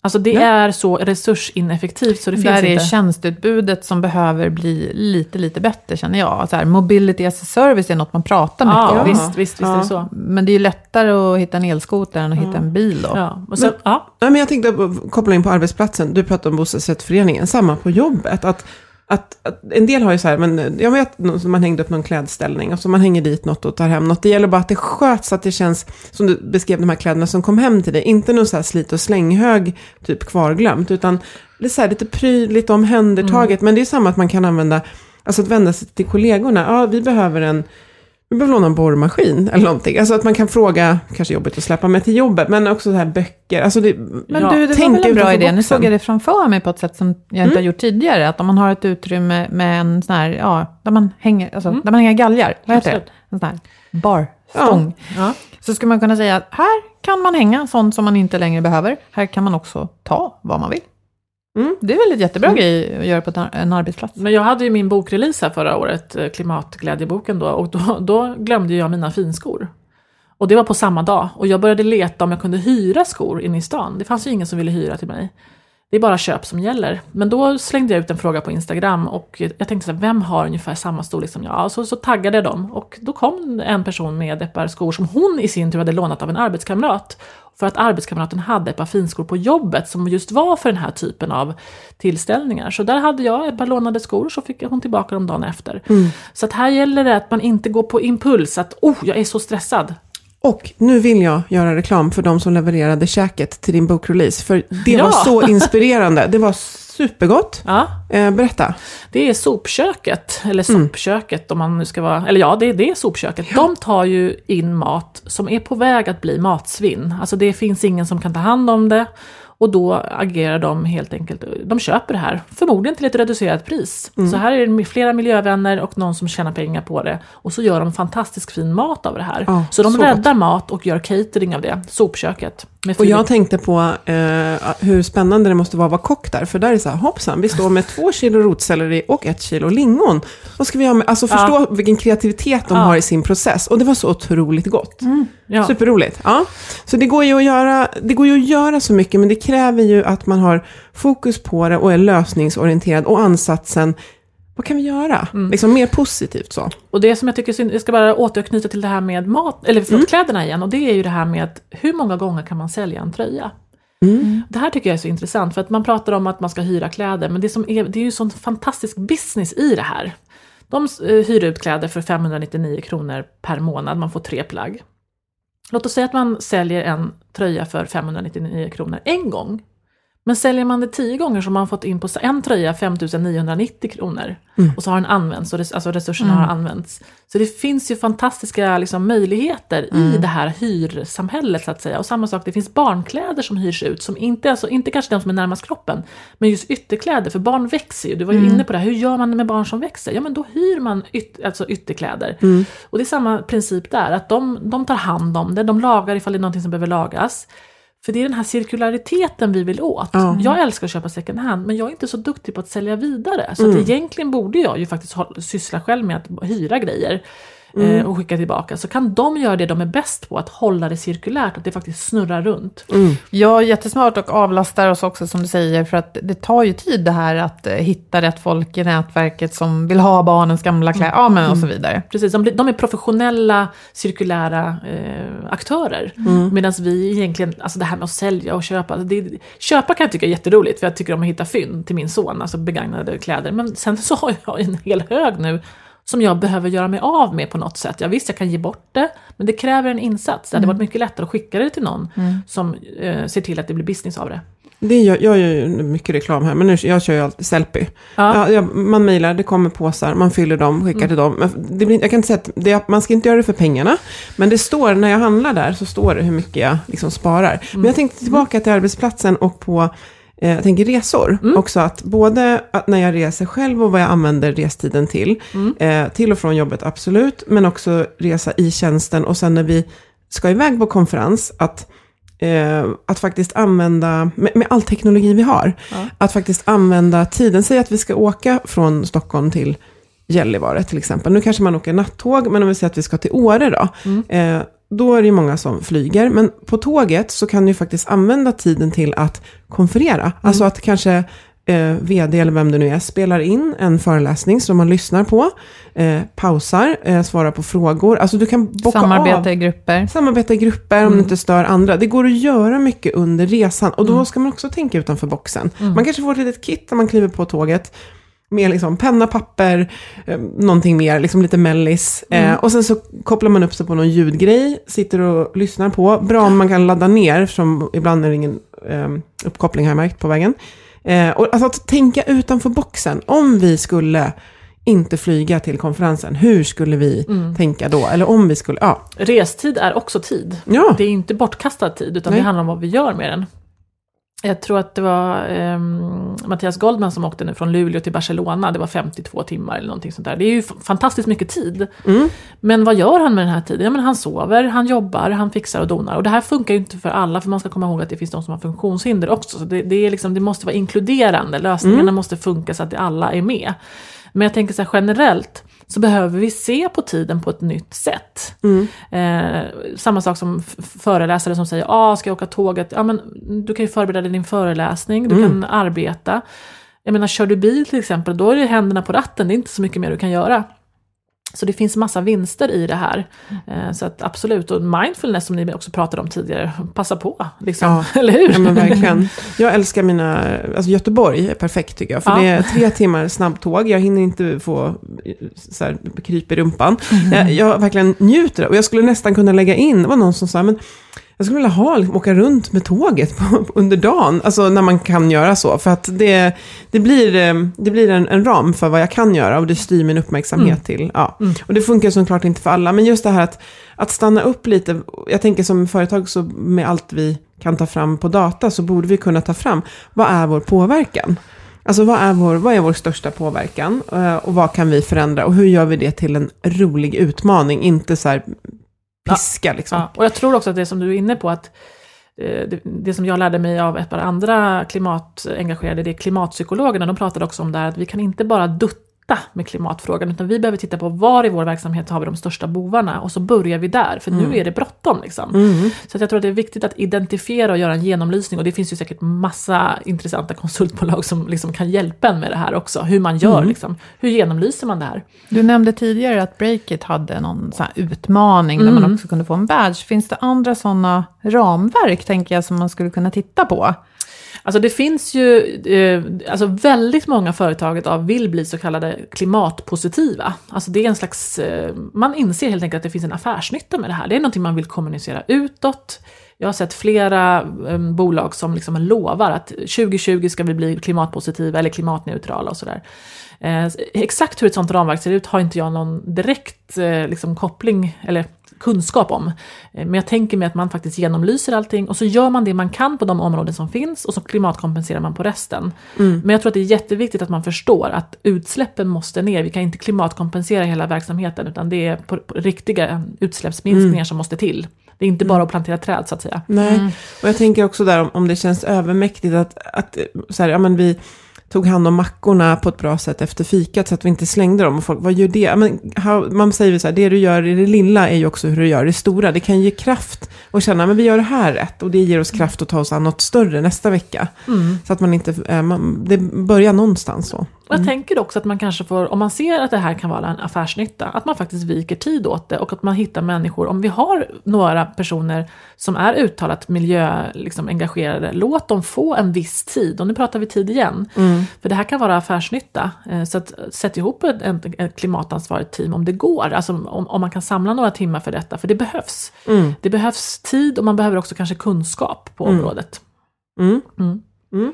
Speaker 4: Alltså det
Speaker 7: Nej.
Speaker 4: är så resursineffektivt så det finns
Speaker 8: Där
Speaker 4: inte.
Speaker 8: är tjänsteutbudet som behöver bli lite, lite bättre känner jag. Så här, mobility as a service är något man pratar mycket
Speaker 4: Ja,
Speaker 8: om.
Speaker 4: visst, visst, visst
Speaker 7: Ja.
Speaker 4: är det så.
Speaker 8: Men det är ju lättare att hitta en elskoter än att hitta en bil då.
Speaker 4: Ja. Och sen,
Speaker 7: Men-
Speaker 4: ja.
Speaker 7: Nej, men jag tänkte koppla in på arbetsplatsen. Du pratade om bostadsrättsföreningen. Samma på jobbet. Att, att, att en del har ju så här, men jag vet att man hängde upp någon klädställning och så man hänger dit något och tar hem något. Det gäller bara att det sköts, att det känns som du beskrev de här kläderna som kom hem till dig. Inte någon så här slit- och slänghög typ kvarglömt, utan det är så här lite prydligt omhändertaget. Men det är samma att man kan använda, alltså att vända sig till kollegorna. Ja, vi behöver en Vi behöver låna en borrmaskin eller någonting. Alltså att man kan fråga, kanske jobbigt att släppa med till jobbet, men också så här böcker. Alltså det,
Speaker 8: Men
Speaker 4: Ja,
Speaker 8: du, det var
Speaker 7: tänk
Speaker 8: väl en bra
Speaker 7: utanför
Speaker 8: idé. Nu
Speaker 7: boxen.
Speaker 8: såg jag det framför mig på ett sätt som jag inte har gjort tidigare. Att om man har ett utrymme med en sån här, ja, där man hänger, alltså, där man hänger galgar. Vad heter det?
Speaker 4: Absolut.
Speaker 8: En sån här barstång.
Speaker 4: Ja.
Speaker 8: Så skulle man kunna säga att här kan man hänga sånt som man inte längre behöver. Här kan man också ta vad man vill.
Speaker 7: Mm.
Speaker 8: Det är väl ett jättebra grej att göra på en- en arbetsplats.
Speaker 4: Men jag hade ju min bokrelease här förra året, eh, Klimatglädjeboken då, och då, då glömde jag mina finskor. Och det var på samma dag. Och jag började leta om jag kunde hyra skor in i stan. Det fanns ju ingen som ville hyra till mig. Det är bara köp som gäller. Men då slängde jag ut en fråga på Instagram och jag tänkte så här, vem har ungefär samma storlek som jag? Och så, så taggade jag dem. Och då kom en person med ett par skor som hon i sin tur hade lånat av en arbetskamrat. För att arbetskamraten hade ett par finskor på jobbet som just var för den här typen av tillställningar. Så där hade jag ett par lånade skor, så fick hon tillbaka dem dagen efter.
Speaker 7: Mm.
Speaker 4: Så att här gäller det att man inte går på impuls, att oh, jag är så stressad.
Speaker 7: Och nu vill jag göra reklam för de som levererade käket till din bokrelease. För det
Speaker 4: Ja.
Speaker 7: var så inspirerande. Det var supergott.
Speaker 4: Ja.
Speaker 7: Eh, berätta.
Speaker 4: Det är sopköket, eller soppköket om man nu ska vara, eller ja, det är det sopköket. De tar ju in mat som är på väg att bli matsvinn. Alltså det finns ingen som kan ta hand om det. Och då agerar de helt enkelt, de köper det här, förmodligen till ett reducerat pris. Mm. Så här är det flera miljövänner och någon som tjänar pengar på det. Och så gör de fantastiskt fin mat av det här.
Speaker 7: Ja,
Speaker 4: så de
Speaker 7: så
Speaker 4: räddar
Speaker 7: gott.
Speaker 4: mat och gör catering av det, sopköket. Med
Speaker 7: Och jag tänkte på eh, hur spännande det måste vara att vara kock där. För där är det så här, hoppsan, vi står med två kilo rotselleri och ett kilo lingon. Vad ska vi göra med? Alltså förstå
Speaker 4: Ja.
Speaker 7: vilken kreativitet de
Speaker 4: Ja.
Speaker 7: har i sin process. Och det var så otroligt gott.
Speaker 4: ja.
Speaker 7: Superroligt. Ja. Så det går ju att göra, det går ju att göra så mycket, men det kräver ju att man har fokus på det och är lösningsorienterad. Och ansatsen, vad kan vi göra? Liksom mer positivt så.
Speaker 4: Och det som jag tycker är synd, jag ska bara återknyta till det här med mat, eller förlåt, kläderna igen. Och det är ju det här med att hur många gånger kan man sälja en tröja?
Speaker 7: Mm.
Speaker 4: Det här tycker jag är så intressant, för att man pratar om att man ska hyra kläder, men det, som är, det är ju sån fantastisk business i det här. De eh, hyr ut kläder för femhundranittionio kronor per månad, man får tre plagg. Låt oss säga att man säljer en tröja för femhundranittionio kronor en gång. Men säljer man det tio gånger så har man fått in på en tröja femtusenniohundranittio kronor.
Speaker 7: Mm.
Speaker 4: Och så har den använts, och res, alltså resurserna har använts. Så det finns ju fantastiska liksom, möjligheter
Speaker 7: Mm.
Speaker 4: i det här hyrsamhället så att säga. Och samma sak, det finns barnkläder som hyrs ut. Som inte, alltså, inte kanske de som är närmast kroppen, men just ytterkläder. För barn växer ju. Du var ju
Speaker 7: Mm.
Speaker 4: inne på det här, hur gör man med barn som växer? Ja, men då hyr man yt, alltså ytterkläder.
Speaker 7: Mm.
Speaker 4: Och det är samma princip där, att de, de tar hand om det. De lagar ifall det är någonting som behöver lagas. För det är den här cirkulariteten vi vill åt.
Speaker 7: Ja.
Speaker 4: Jag älskar att köpa second hand, men jag är inte så duktig på att sälja vidare. Så att egentligen borde jag ju faktiskt hålla, syssla själv med att hyra grejer eh, och skicka tillbaka. Så kan de göra det de är bäst på, att hålla det cirkulärt, att det faktiskt snurrar runt.
Speaker 8: Ja, jättesmart, och avlastar oss också som du säger, för att det tar ju tid det här att eh, hitta rätt folk i nätverket som vill ha barnens gamla kläder, ja, men och så vidare.
Speaker 4: Precis, de, blir- de är professionella, cirkulära eh, aktörer. Medan vi egentligen, alltså det här med att sälja och köpa, alltså det, köpa kan jag tycka är jätteroligt, för jag tycker om att hitta fynd till min son, alltså begagnade kläder. Men sen så har jag en hel hög nu som jag behöver göra mig av med på något sätt. Jag visst, jag kan ge bort det, men det kräver en insats. Det hade varit mycket lättare att skicka det till någon som eh, ser till att det blir business av det.
Speaker 7: Det gör, jag gör ju mycket reklam här, men nu, jag kör ju alltid Sellpy.
Speaker 4: Ja.
Speaker 7: Ja, jag, man mejlar, det kommer påsar, man fyller dem, skickar
Speaker 4: Mm.
Speaker 7: till dem. Men det blir, jag kan inte säga att det, man ska inte göra det för pengarna, men det står, när jag handlar där så står det hur mycket jag liksom sparar.
Speaker 4: Mm.
Speaker 7: Men jag tänkte tillbaka till arbetsplatsen och på eh, jag tänker resor.
Speaker 4: Mm.
Speaker 7: Också att både att när jag reser själv och vad jag använder restiden till.
Speaker 4: Mm.
Speaker 7: Eh, till och från jobbet, absolut. Men också resa i tjänsten. Och sen när vi ska iväg på konferens, att Eh, att faktiskt använda, med, med all teknologi vi har,
Speaker 4: Ja.
Speaker 7: att faktiskt använda tiden. Säg att vi ska åka från Stockholm till Gällivare till exempel. Nu kanske man åker nattåg, men om vi säger att vi ska till Åre då.
Speaker 4: Mm.
Speaker 7: Eh, då är det många som flyger. Men på tåget så kan du faktiskt använda tiden till att konferera. Mm. Alltså att kanske eh, vd eller vem det nu är spelar in en föreläsning som man lyssnar på. Eh, pausar, eh, svarar på frågor. Alltså du kan bocka
Speaker 8: Samarbeta
Speaker 7: av.
Speaker 8: i grupper.
Speaker 7: Samarbeta i grupper om
Speaker 8: Mm.
Speaker 7: du inte stör andra. Det går att göra mycket under resan. Och då mm. ska man också tänka utanför boxen. Mm. Man kanske får ett litet kit när man kliver på tåget. Med liksom penna, papper, eh, någonting mer, liksom lite mellis. Mm. Eh, och sen så kopplar man upp sig på någon ljudgrej, sitter och lyssnar på. Bra om man kan ladda ner, som ibland är det ingen eh, uppkoppling har jag märkt på vägen. Eh, och alltså att tänka utanför boxen. Om vi skulle inte flyga till konferensen, hur skulle vi mm. tänka då? Eller om vi skulle, ja.
Speaker 4: Restid är också tid.
Speaker 7: Ja.
Speaker 4: Det är inte bortkastad tid, utan Nej. det handlar om vad vi gör med den. Jag tror att det var eh, Mattias Goldman som åkte nu från Luleå till Barcelona. Det var femtiotvå timmar eller någonting sånt där. Det är ju f- fantastiskt mycket tid. Mm. Men vad gör han med den här tiden? Ja, men han sover, han jobbar, han fixar och donar. Och det här funkar ju inte för alla, för man ska komma ihåg att det finns de som har funktionshinder också. Så det, det, är liksom, det måste vara inkluderande. Lösningarna mm. måste funka så att alla är med. Men jag tänker så här, generellt så behöver vi se på tiden på ett nytt sätt. Mm. Eh, samma sak som f- föreläsare som säger, ah, ska jag åka tåget? Ja, men du kan ju förbereda din föreläsning, du mm. kan arbeta. Jag menar, kör du bil till exempel, då är det händerna på ratten, det är inte så mycket mer du kan göra. Så det finns massa vinster i det här. Eh, så att absolut, och mindfulness som ni också pratade om tidigare, passa på, liksom. Ja, eller hur?
Speaker 7: Ja, men verkligen. Jag älskar mina, alltså Göteborg är perfekt tycker jag, för ja. det är tre timmar snabbtåg, jag hinner inte få så här, kryp i rumpan. Mm. Jag, jag verkligen njuter, och jag skulle nästan kunna lägga in, det var någon som sa, men jag skulle vilja ha, liksom, åka runt med tåget på, under dagen. Alltså när man kan göra så. För att det, det blir, det blir en, en ram för vad jag kan göra. Och det styr min uppmärksamhet mm. till. Ja. Mm. Och det funkar såklart inte för alla. Men just det här att, att stanna upp lite. Jag tänker som företag, så med allt vi kan ta fram på data, så borde vi kunna ta fram, vad är vår påverkan? Alltså vad är vår, vad är vår största påverkan? Och vad kan vi förändra? Och hur gör vi det till en rolig utmaning? Inte så här piska liksom.
Speaker 4: Ja, och jag tror också att det som du är inne på, att eh, det, det som jag lärde mig av ett par andra klimatengagerade, det är klimatpsykologerna, de pratade också om det här, att vi kan inte bara dutta med klimatfrågan, utan vi behöver titta på var i vår verksamhet har vi de största bovarna, och så börjar vi där, för mm. nu är det bråttom liksom. Mm. Så att jag tror att det är viktigt att identifiera och göra en genomlysning, och det finns ju säkert massa intressanta konsultbolag som liksom kan hjälpa en med det här också, hur man gör mm. liksom, hur genomlyser man det här.
Speaker 8: Du nämnde tidigare att Breakit hade någon sån här utmaning mm. där man också kunde få en badge. Finns det andra sådana ramverk, tänker jag, som man skulle kunna titta på?
Speaker 4: Alltså det finns ju, eh, alltså väldigt många företag av vill bli så kallade klimatpositiva. Alltså det är en slags, eh, man inser helt enkelt att det finns en affärsnytta med det här. Det är någonting man vill kommunicera utåt. Jag har sett flera eh, bolag som liksom lovar att tjugo tjugo ska vi bli klimatpositiva eller klimatneutrala och sådär. Eh, exakt hur ett sånt ramverk ser ut har inte jag någon direkt eh, liksom koppling eller kunskap om. Men jag tänker mig att man faktiskt genomlyser allting, och så gör man det man kan på de områden som finns, och så klimatkompenserar man på resten. Mm. Men jag tror att det är jätteviktigt att man förstår att utsläppen måste ner. Vi kan inte klimatkompensera hela verksamheten, utan det är på, på riktiga utsläppsminskningar mm. som måste till. Det är inte bara att plantera träd, så att säga.
Speaker 7: Nej, mm. och jag tänker också där om, om det känns övermäktigt att, att så här, ja, men vi tog hand om mackorna på ett bra sätt efter fikat, så att vi inte slängde dem. Och folk, vad gör det? Men, how, man säger ju så här, det du gör i det lilla är ju också hur du gör det stora. Det kan ge kraft och känna, men vi gör det här rätt. Och det ger oss kraft att ta oss an något större nästa vecka. Mm. Så att man inte, äh, man, det börjar någonstans så.
Speaker 4: Och jag mm. tänker också att man kanske får, om man ser att det här kan vara en affärsnytta, att man faktiskt viker tid åt det, och att man hittar människor. Om vi har några personer som är uttalat miljö, liksom, engagerade, låt dem få en viss tid. Och nu pratar vi tid igen. Mm. För det här kan vara affärsnytta. Så att sätta ihop ett, ett klimatansvarigt team om det går. Alltså om, om man kan samla några timmar för detta. För det behövs. Mm. Det behövs tid, och man behöver också kanske kunskap på mm. området.
Speaker 8: Mm. Mm. Mm.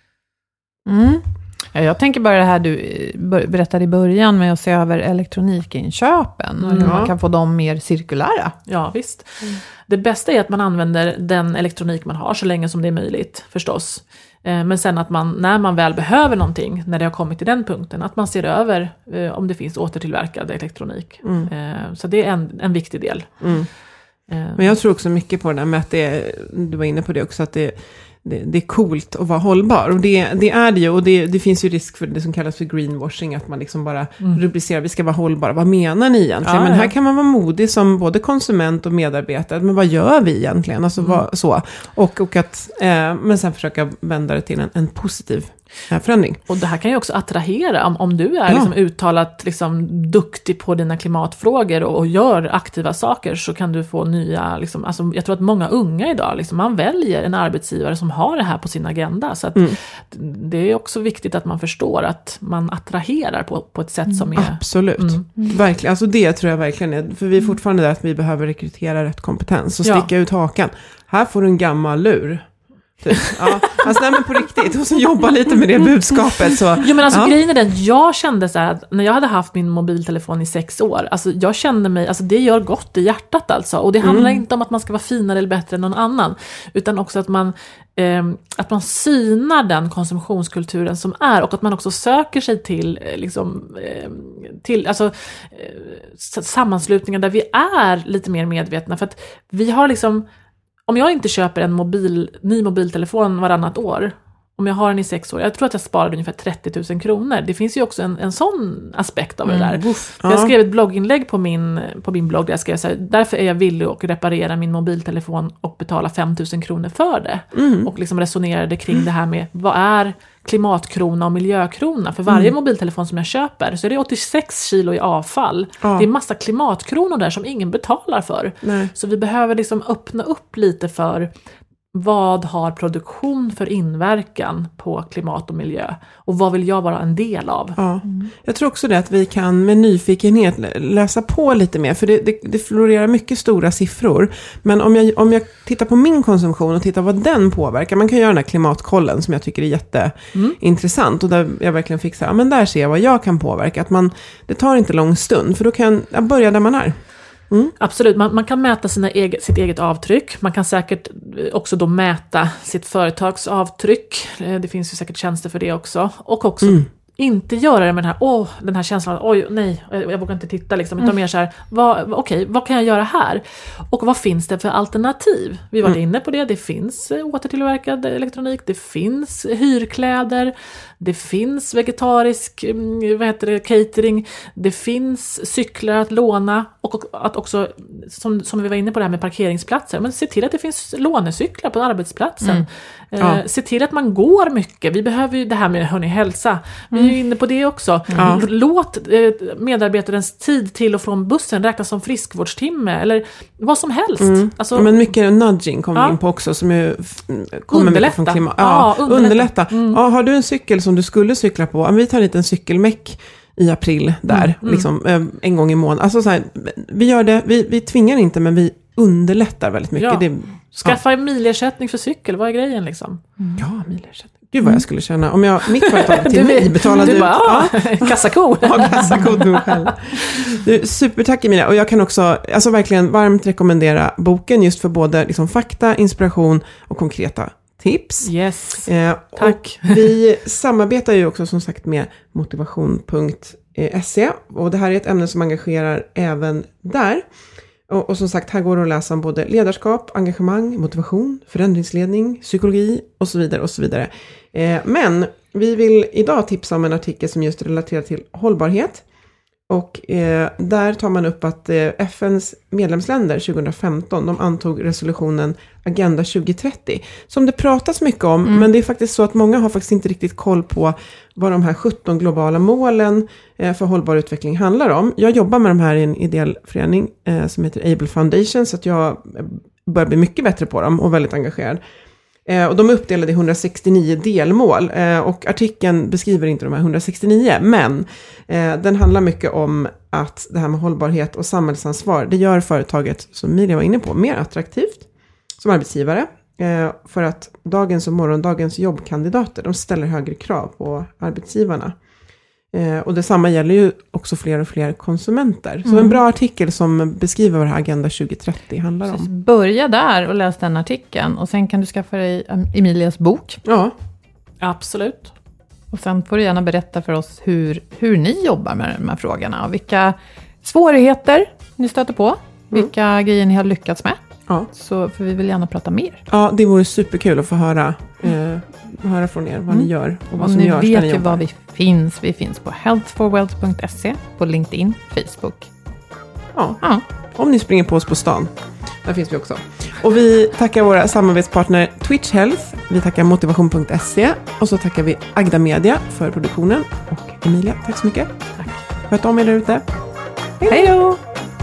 Speaker 8: Mm. Ja, jag tänker bara det här du berättade i början med att se över elektronikinköpen. Mm. Och hur man kan få dem mer cirkulära.
Speaker 4: Ja, visst. Mm. Det bästa är att man använder den elektronik man har så länge som det är möjligt, förstås. Men sen att man, när man väl behöver någonting, när det har kommit till den punkten, att man ser över eh, om det finns återtillverkad elektronik. Mm. Eh, så det är en, en viktig del. Mm.
Speaker 7: Eh. Men jag tror också mycket på det där med att det, du var inne på det också, att det det, det är coolt att vara hållbar. Och det, det är det ju. Och det, det finns ju risk för det som kallas för greenwashing. Att man liksom bara mm. rubricerar, vi ska vara hållbara. Vad menar ni egentligen? Ja, men här ja. kan man vara modig som både konsument och medarbetare. Men vad gör vi egentligen? Alltså mm. vad, så. Och, och att, eh, men sen försöka vända det till en, en positiv förändring.
Speaker 4: Och det här kan ju också attrahera. Om, om du är ja. liksom uttalat liksom, duktig på dina klimatfrågor och, och gör aktiva saker, så kan du få nya, liksom, alltså, jag tror att många unga idag, liksom, man väljer en arbetsgivare som har det här på sin agenda. Så att mm. det är också viktigt att man förstår att man attraherar på, på ett sätt som är...
Speaker 7: Absolut. Mm. Mm. Verkligen. Alltså det tror jag verkligen är. För vi är fortfarande där att vi behöver rekrytera rätt kompetens och sticka ja. ut hakan. Här får du en gammal lur. Ja, alltså nej, men på riktigt, och så jobba lite med det budskapet så.
Speaker 4: Jo, men alltså
Speaker 7: ja.
Speaker 4: grejen är den, jag kände så här att när jag hade haft min mobiltelefon i sex år, alltså jag kände mig, alltså det gör gott i hjärtat alltså, och det handlar mm. inte om att man ska vara finare eller bättre än någon annan, utan också att man eh, att man synar den konsumtionskulturen som är, och att man också söker sig till eh, liksom eh, till alltså eh, sammanslutningar där vi är lite mer medvetna, för att vi har liksom, om jag inte köper en mobil, ny mobiltelefon varannat år, om jag har den i sex år, jag tror att jag sparade ungefär trettio tusen kronor. Det finns ju också en, en sån aspekt av mm, det där. Uff, jag skrev ett blogginlägg på min, på min blogg där jag skrev så här, därför är jag villig att reparera min mobiltelefon och betala fem tusen kronor för det. Mm. Och liksom resonerade kring mm. det här med, vad är klimatkrona och miljökrona? För varje mm. mobiltelefon som jag köper så är det åttiosex kilo i avfall. Ja. Det är massa klimatkronor där som ingen betalar för. Nej. Så vi behöver liksom öppna upp lite för vad har produktion för inverkan på klimat och miljö? Och vad vill jag vara en del av?
Speaker 7: Ja. Mm. Jag tror också det att vi kan med nyfikenhet läsa på lite mer. För det, det, det florerar mycket stora siffror. Men om jag, om jag tittar på min konsumtion och tittar vad den påverkar. Man kan göra den här klimatkollen som jag tycker är jätteintressant. Mm. Och där jag verkligen fick så här, men där ser jag vad jag kan påverka. Att man, det tar inte lång stund. För då kan jag börja där man är. Mm.
Speaker 4: Absolut, man, man kan mäta sina eget, sitt eget avtryck. Man kan säkert också då mäta sitt företags avtryck. Det finns ju säkert tjänster för det också. Och också mm. inte göra det med den här, åh, den här känslan, oj, nej, jag, jag vågar inte titta liksom. Utan mm. mer så här, vad, okej, vad kan jag göra här? Och vad finns det för alternativ? Vi var mm. inne på det, det finns återtillverkad elektronik, det finns hyrkläder, det finns vegetarisk, vad heter det, catering, det finns cyklar att låna, och att också, som, som vi var inne på det här med parkeringsplatser, men se till att det finns lånecyklar på arbetsplatsen. Mm. Ja. Eh, se till att man går mycket. Vi behöver ju det här med hörni, hälsa. Vi är ju inne på det också. Mm. Låt eh, medarbetarens tid till och från bussen räknas som friskvårdstimme eller vad som helst. Mm. Alltså,
Speaker 7: ja, men mycket nudging kommer ja. in på också som är, kommer mycket från klimat. Ja, ja, underlätta. underlätta. Mm. Ja, har du en cykel som du skulle cykla på? Vi tar en liten cykelmäck i april där, mm. liksom, en gång i månaden. Alltså så här, vi gör det, vi, vi tvingar inte, men vi underlättar väldigt mycket.
Speaker 4: Ja.
Speaker 7: Det,
Speaker 4: Skaffa ja. milersättning för cykel, vad är grejen liksom?
Speaker 7: Mm. Ja, milersättning. Gud vad jag skulle känna. Om jag, mitt företag till mig betalade
Speaker 4: ut. Bara,
Speaker 7: ja,
Speaker 4: kassako.
Speaker 7: Ja, kassako du själv. Du, supertack Emilia. Och jag kan också alltså verkligen varmt rekommendera boken just för både liksom, fakta, inspiration och konkreta tips.
Speaker 4: Yes,
Speaker 7: eh, tack. Och vi samarbetar ju också som sagt med motivation punkt se. Och det här är ett ämne som engagerar även där. Och, och som sagt, här går det att läsa om både ledarskap, engagemang, motivation, förändringsledning, psykologi och så vidare och så vidare. Eh, men vi vill idag tipsa om en artikel som just relaterar till hållbarhet. Och eh, där tar man upp att eh, F N:s medlemsländer tjugohundrafemton, de antog resolutionen Agenda tjugo trettio. Som det pratas mycket om, mm. men det är faktiskt så att många har faktiskt inte riktigt koll på vad de här sjutton globala målen eh, för hållbar utveckling handlar om. Jag jobbar med de här i en ideell förening eh, som heter Able Foundation, så att jag börjar bli mycket bättre på dem och väldigt engagerad. Eh, och de är uppdelade i hundrasextionio delmål eh, och artikeln beskriver inte de här hundrasextionio, men eh, den handlar mycket om att det här med hållbarhet och samhällsansvar, det gör företaget, som Emilia var inne på, mer attraktivt som arbetsgivare eh, för att dagens och morgondagens jobbkandidater, de ställer högre krav på arbetsgivarna. Eh, och detsamma gäller ju också fler och fler konsumenter. Så mm. en bra artikel som beskriver vad Agenda tjugo trettio handlar om.
Speaker 8: Så börja där och läs den artikeln. Och sen kan du skaffa dig Emilias bok.
Speaker 7: Ja,
Speaker 4: absolut.
Speaker 8: Och sen får du gärna berätta för oss hur, hur ni jobbar med de här frågorna. Och vilka svårigheter ni stöter på. Mm. Vilka grejer ni har lyckats med.
Speaker 7: Ja.
Speaker 8: Så, för vi vill gärna prata mer.
Speaker 7: Ja, det vore superkul att få höra, eh, höra från er vad
Speaker 8: Mm.
Speaker 7: ni gör och vad
Speaker 8: Och
Speaker 7: som
Speaker 8: ni
Speaker 7: görs
Speaker 8: vet
Speaker 7: när ni
Speaker 8: ju
Speaker 7: jobbar.
Speaker 8: var vi finns. Vi finns på health for wealth punkt se, på LinkedIn, Facebook.
Speaker 7: Ja,
Speaker 8: Ja.
Speaker 7: om ni springer på oss på stan. Där finns vi också. Och vi tackar våra samarbetspartner Twitch Health. Vi tackar motivation punkt se. Och så tackar vi Agda Media för produktionen. Och Emilia, tack så mycket.
Speaker 8: Tack.
Speaker 7: Sköt om er där ute.
Speaker 8: Hej då!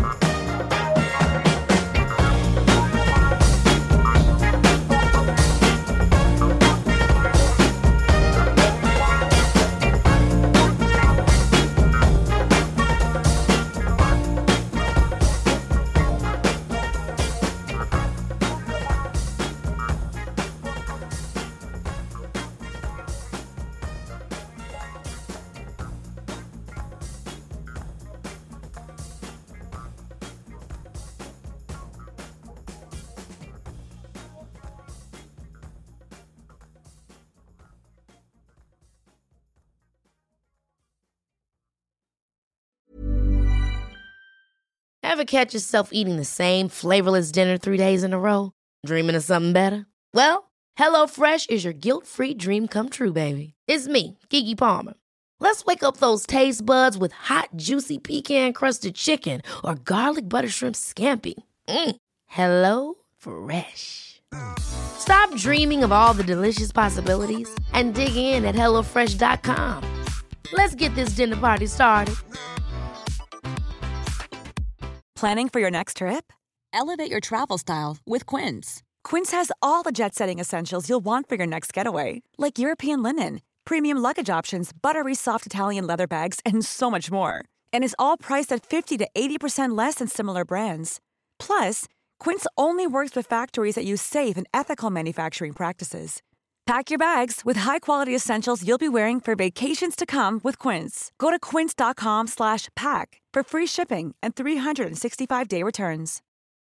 Speaker 1: Ever catch yourself eating the same flavorless dinner three days in a row? Dreaming of something better? Well, HelloFresh is your guilt-free dream come true, baby. It's me, Keke Palmer. Let's wake up those taste buds with hot, juicy pecan-crusted chicken or garlic butter shrimp scampi. Mm. Hello Fresh. Stop dreaming of all the delicious possibilities and dig in at hello fresh dot com. Let's get this dinner party started.
Speaker 9: Planning for your next trip? Elevate your travel style with Quince. Quince has all the jet-setting essentials you'll want for your next getaway, like European linen, premium luggage options, buttery soft Italian leather bags, and so much more. And is all priced at fifty to eighty percent less than similar brands. Plus, Quince only works with factories that use safe and ethical manufacturing practices. Pack your bags with high-quality essentials you'll be wearing for vacations to come with Quince. Go to quince dot com slash pack for free shipping and three sixty-five day returns.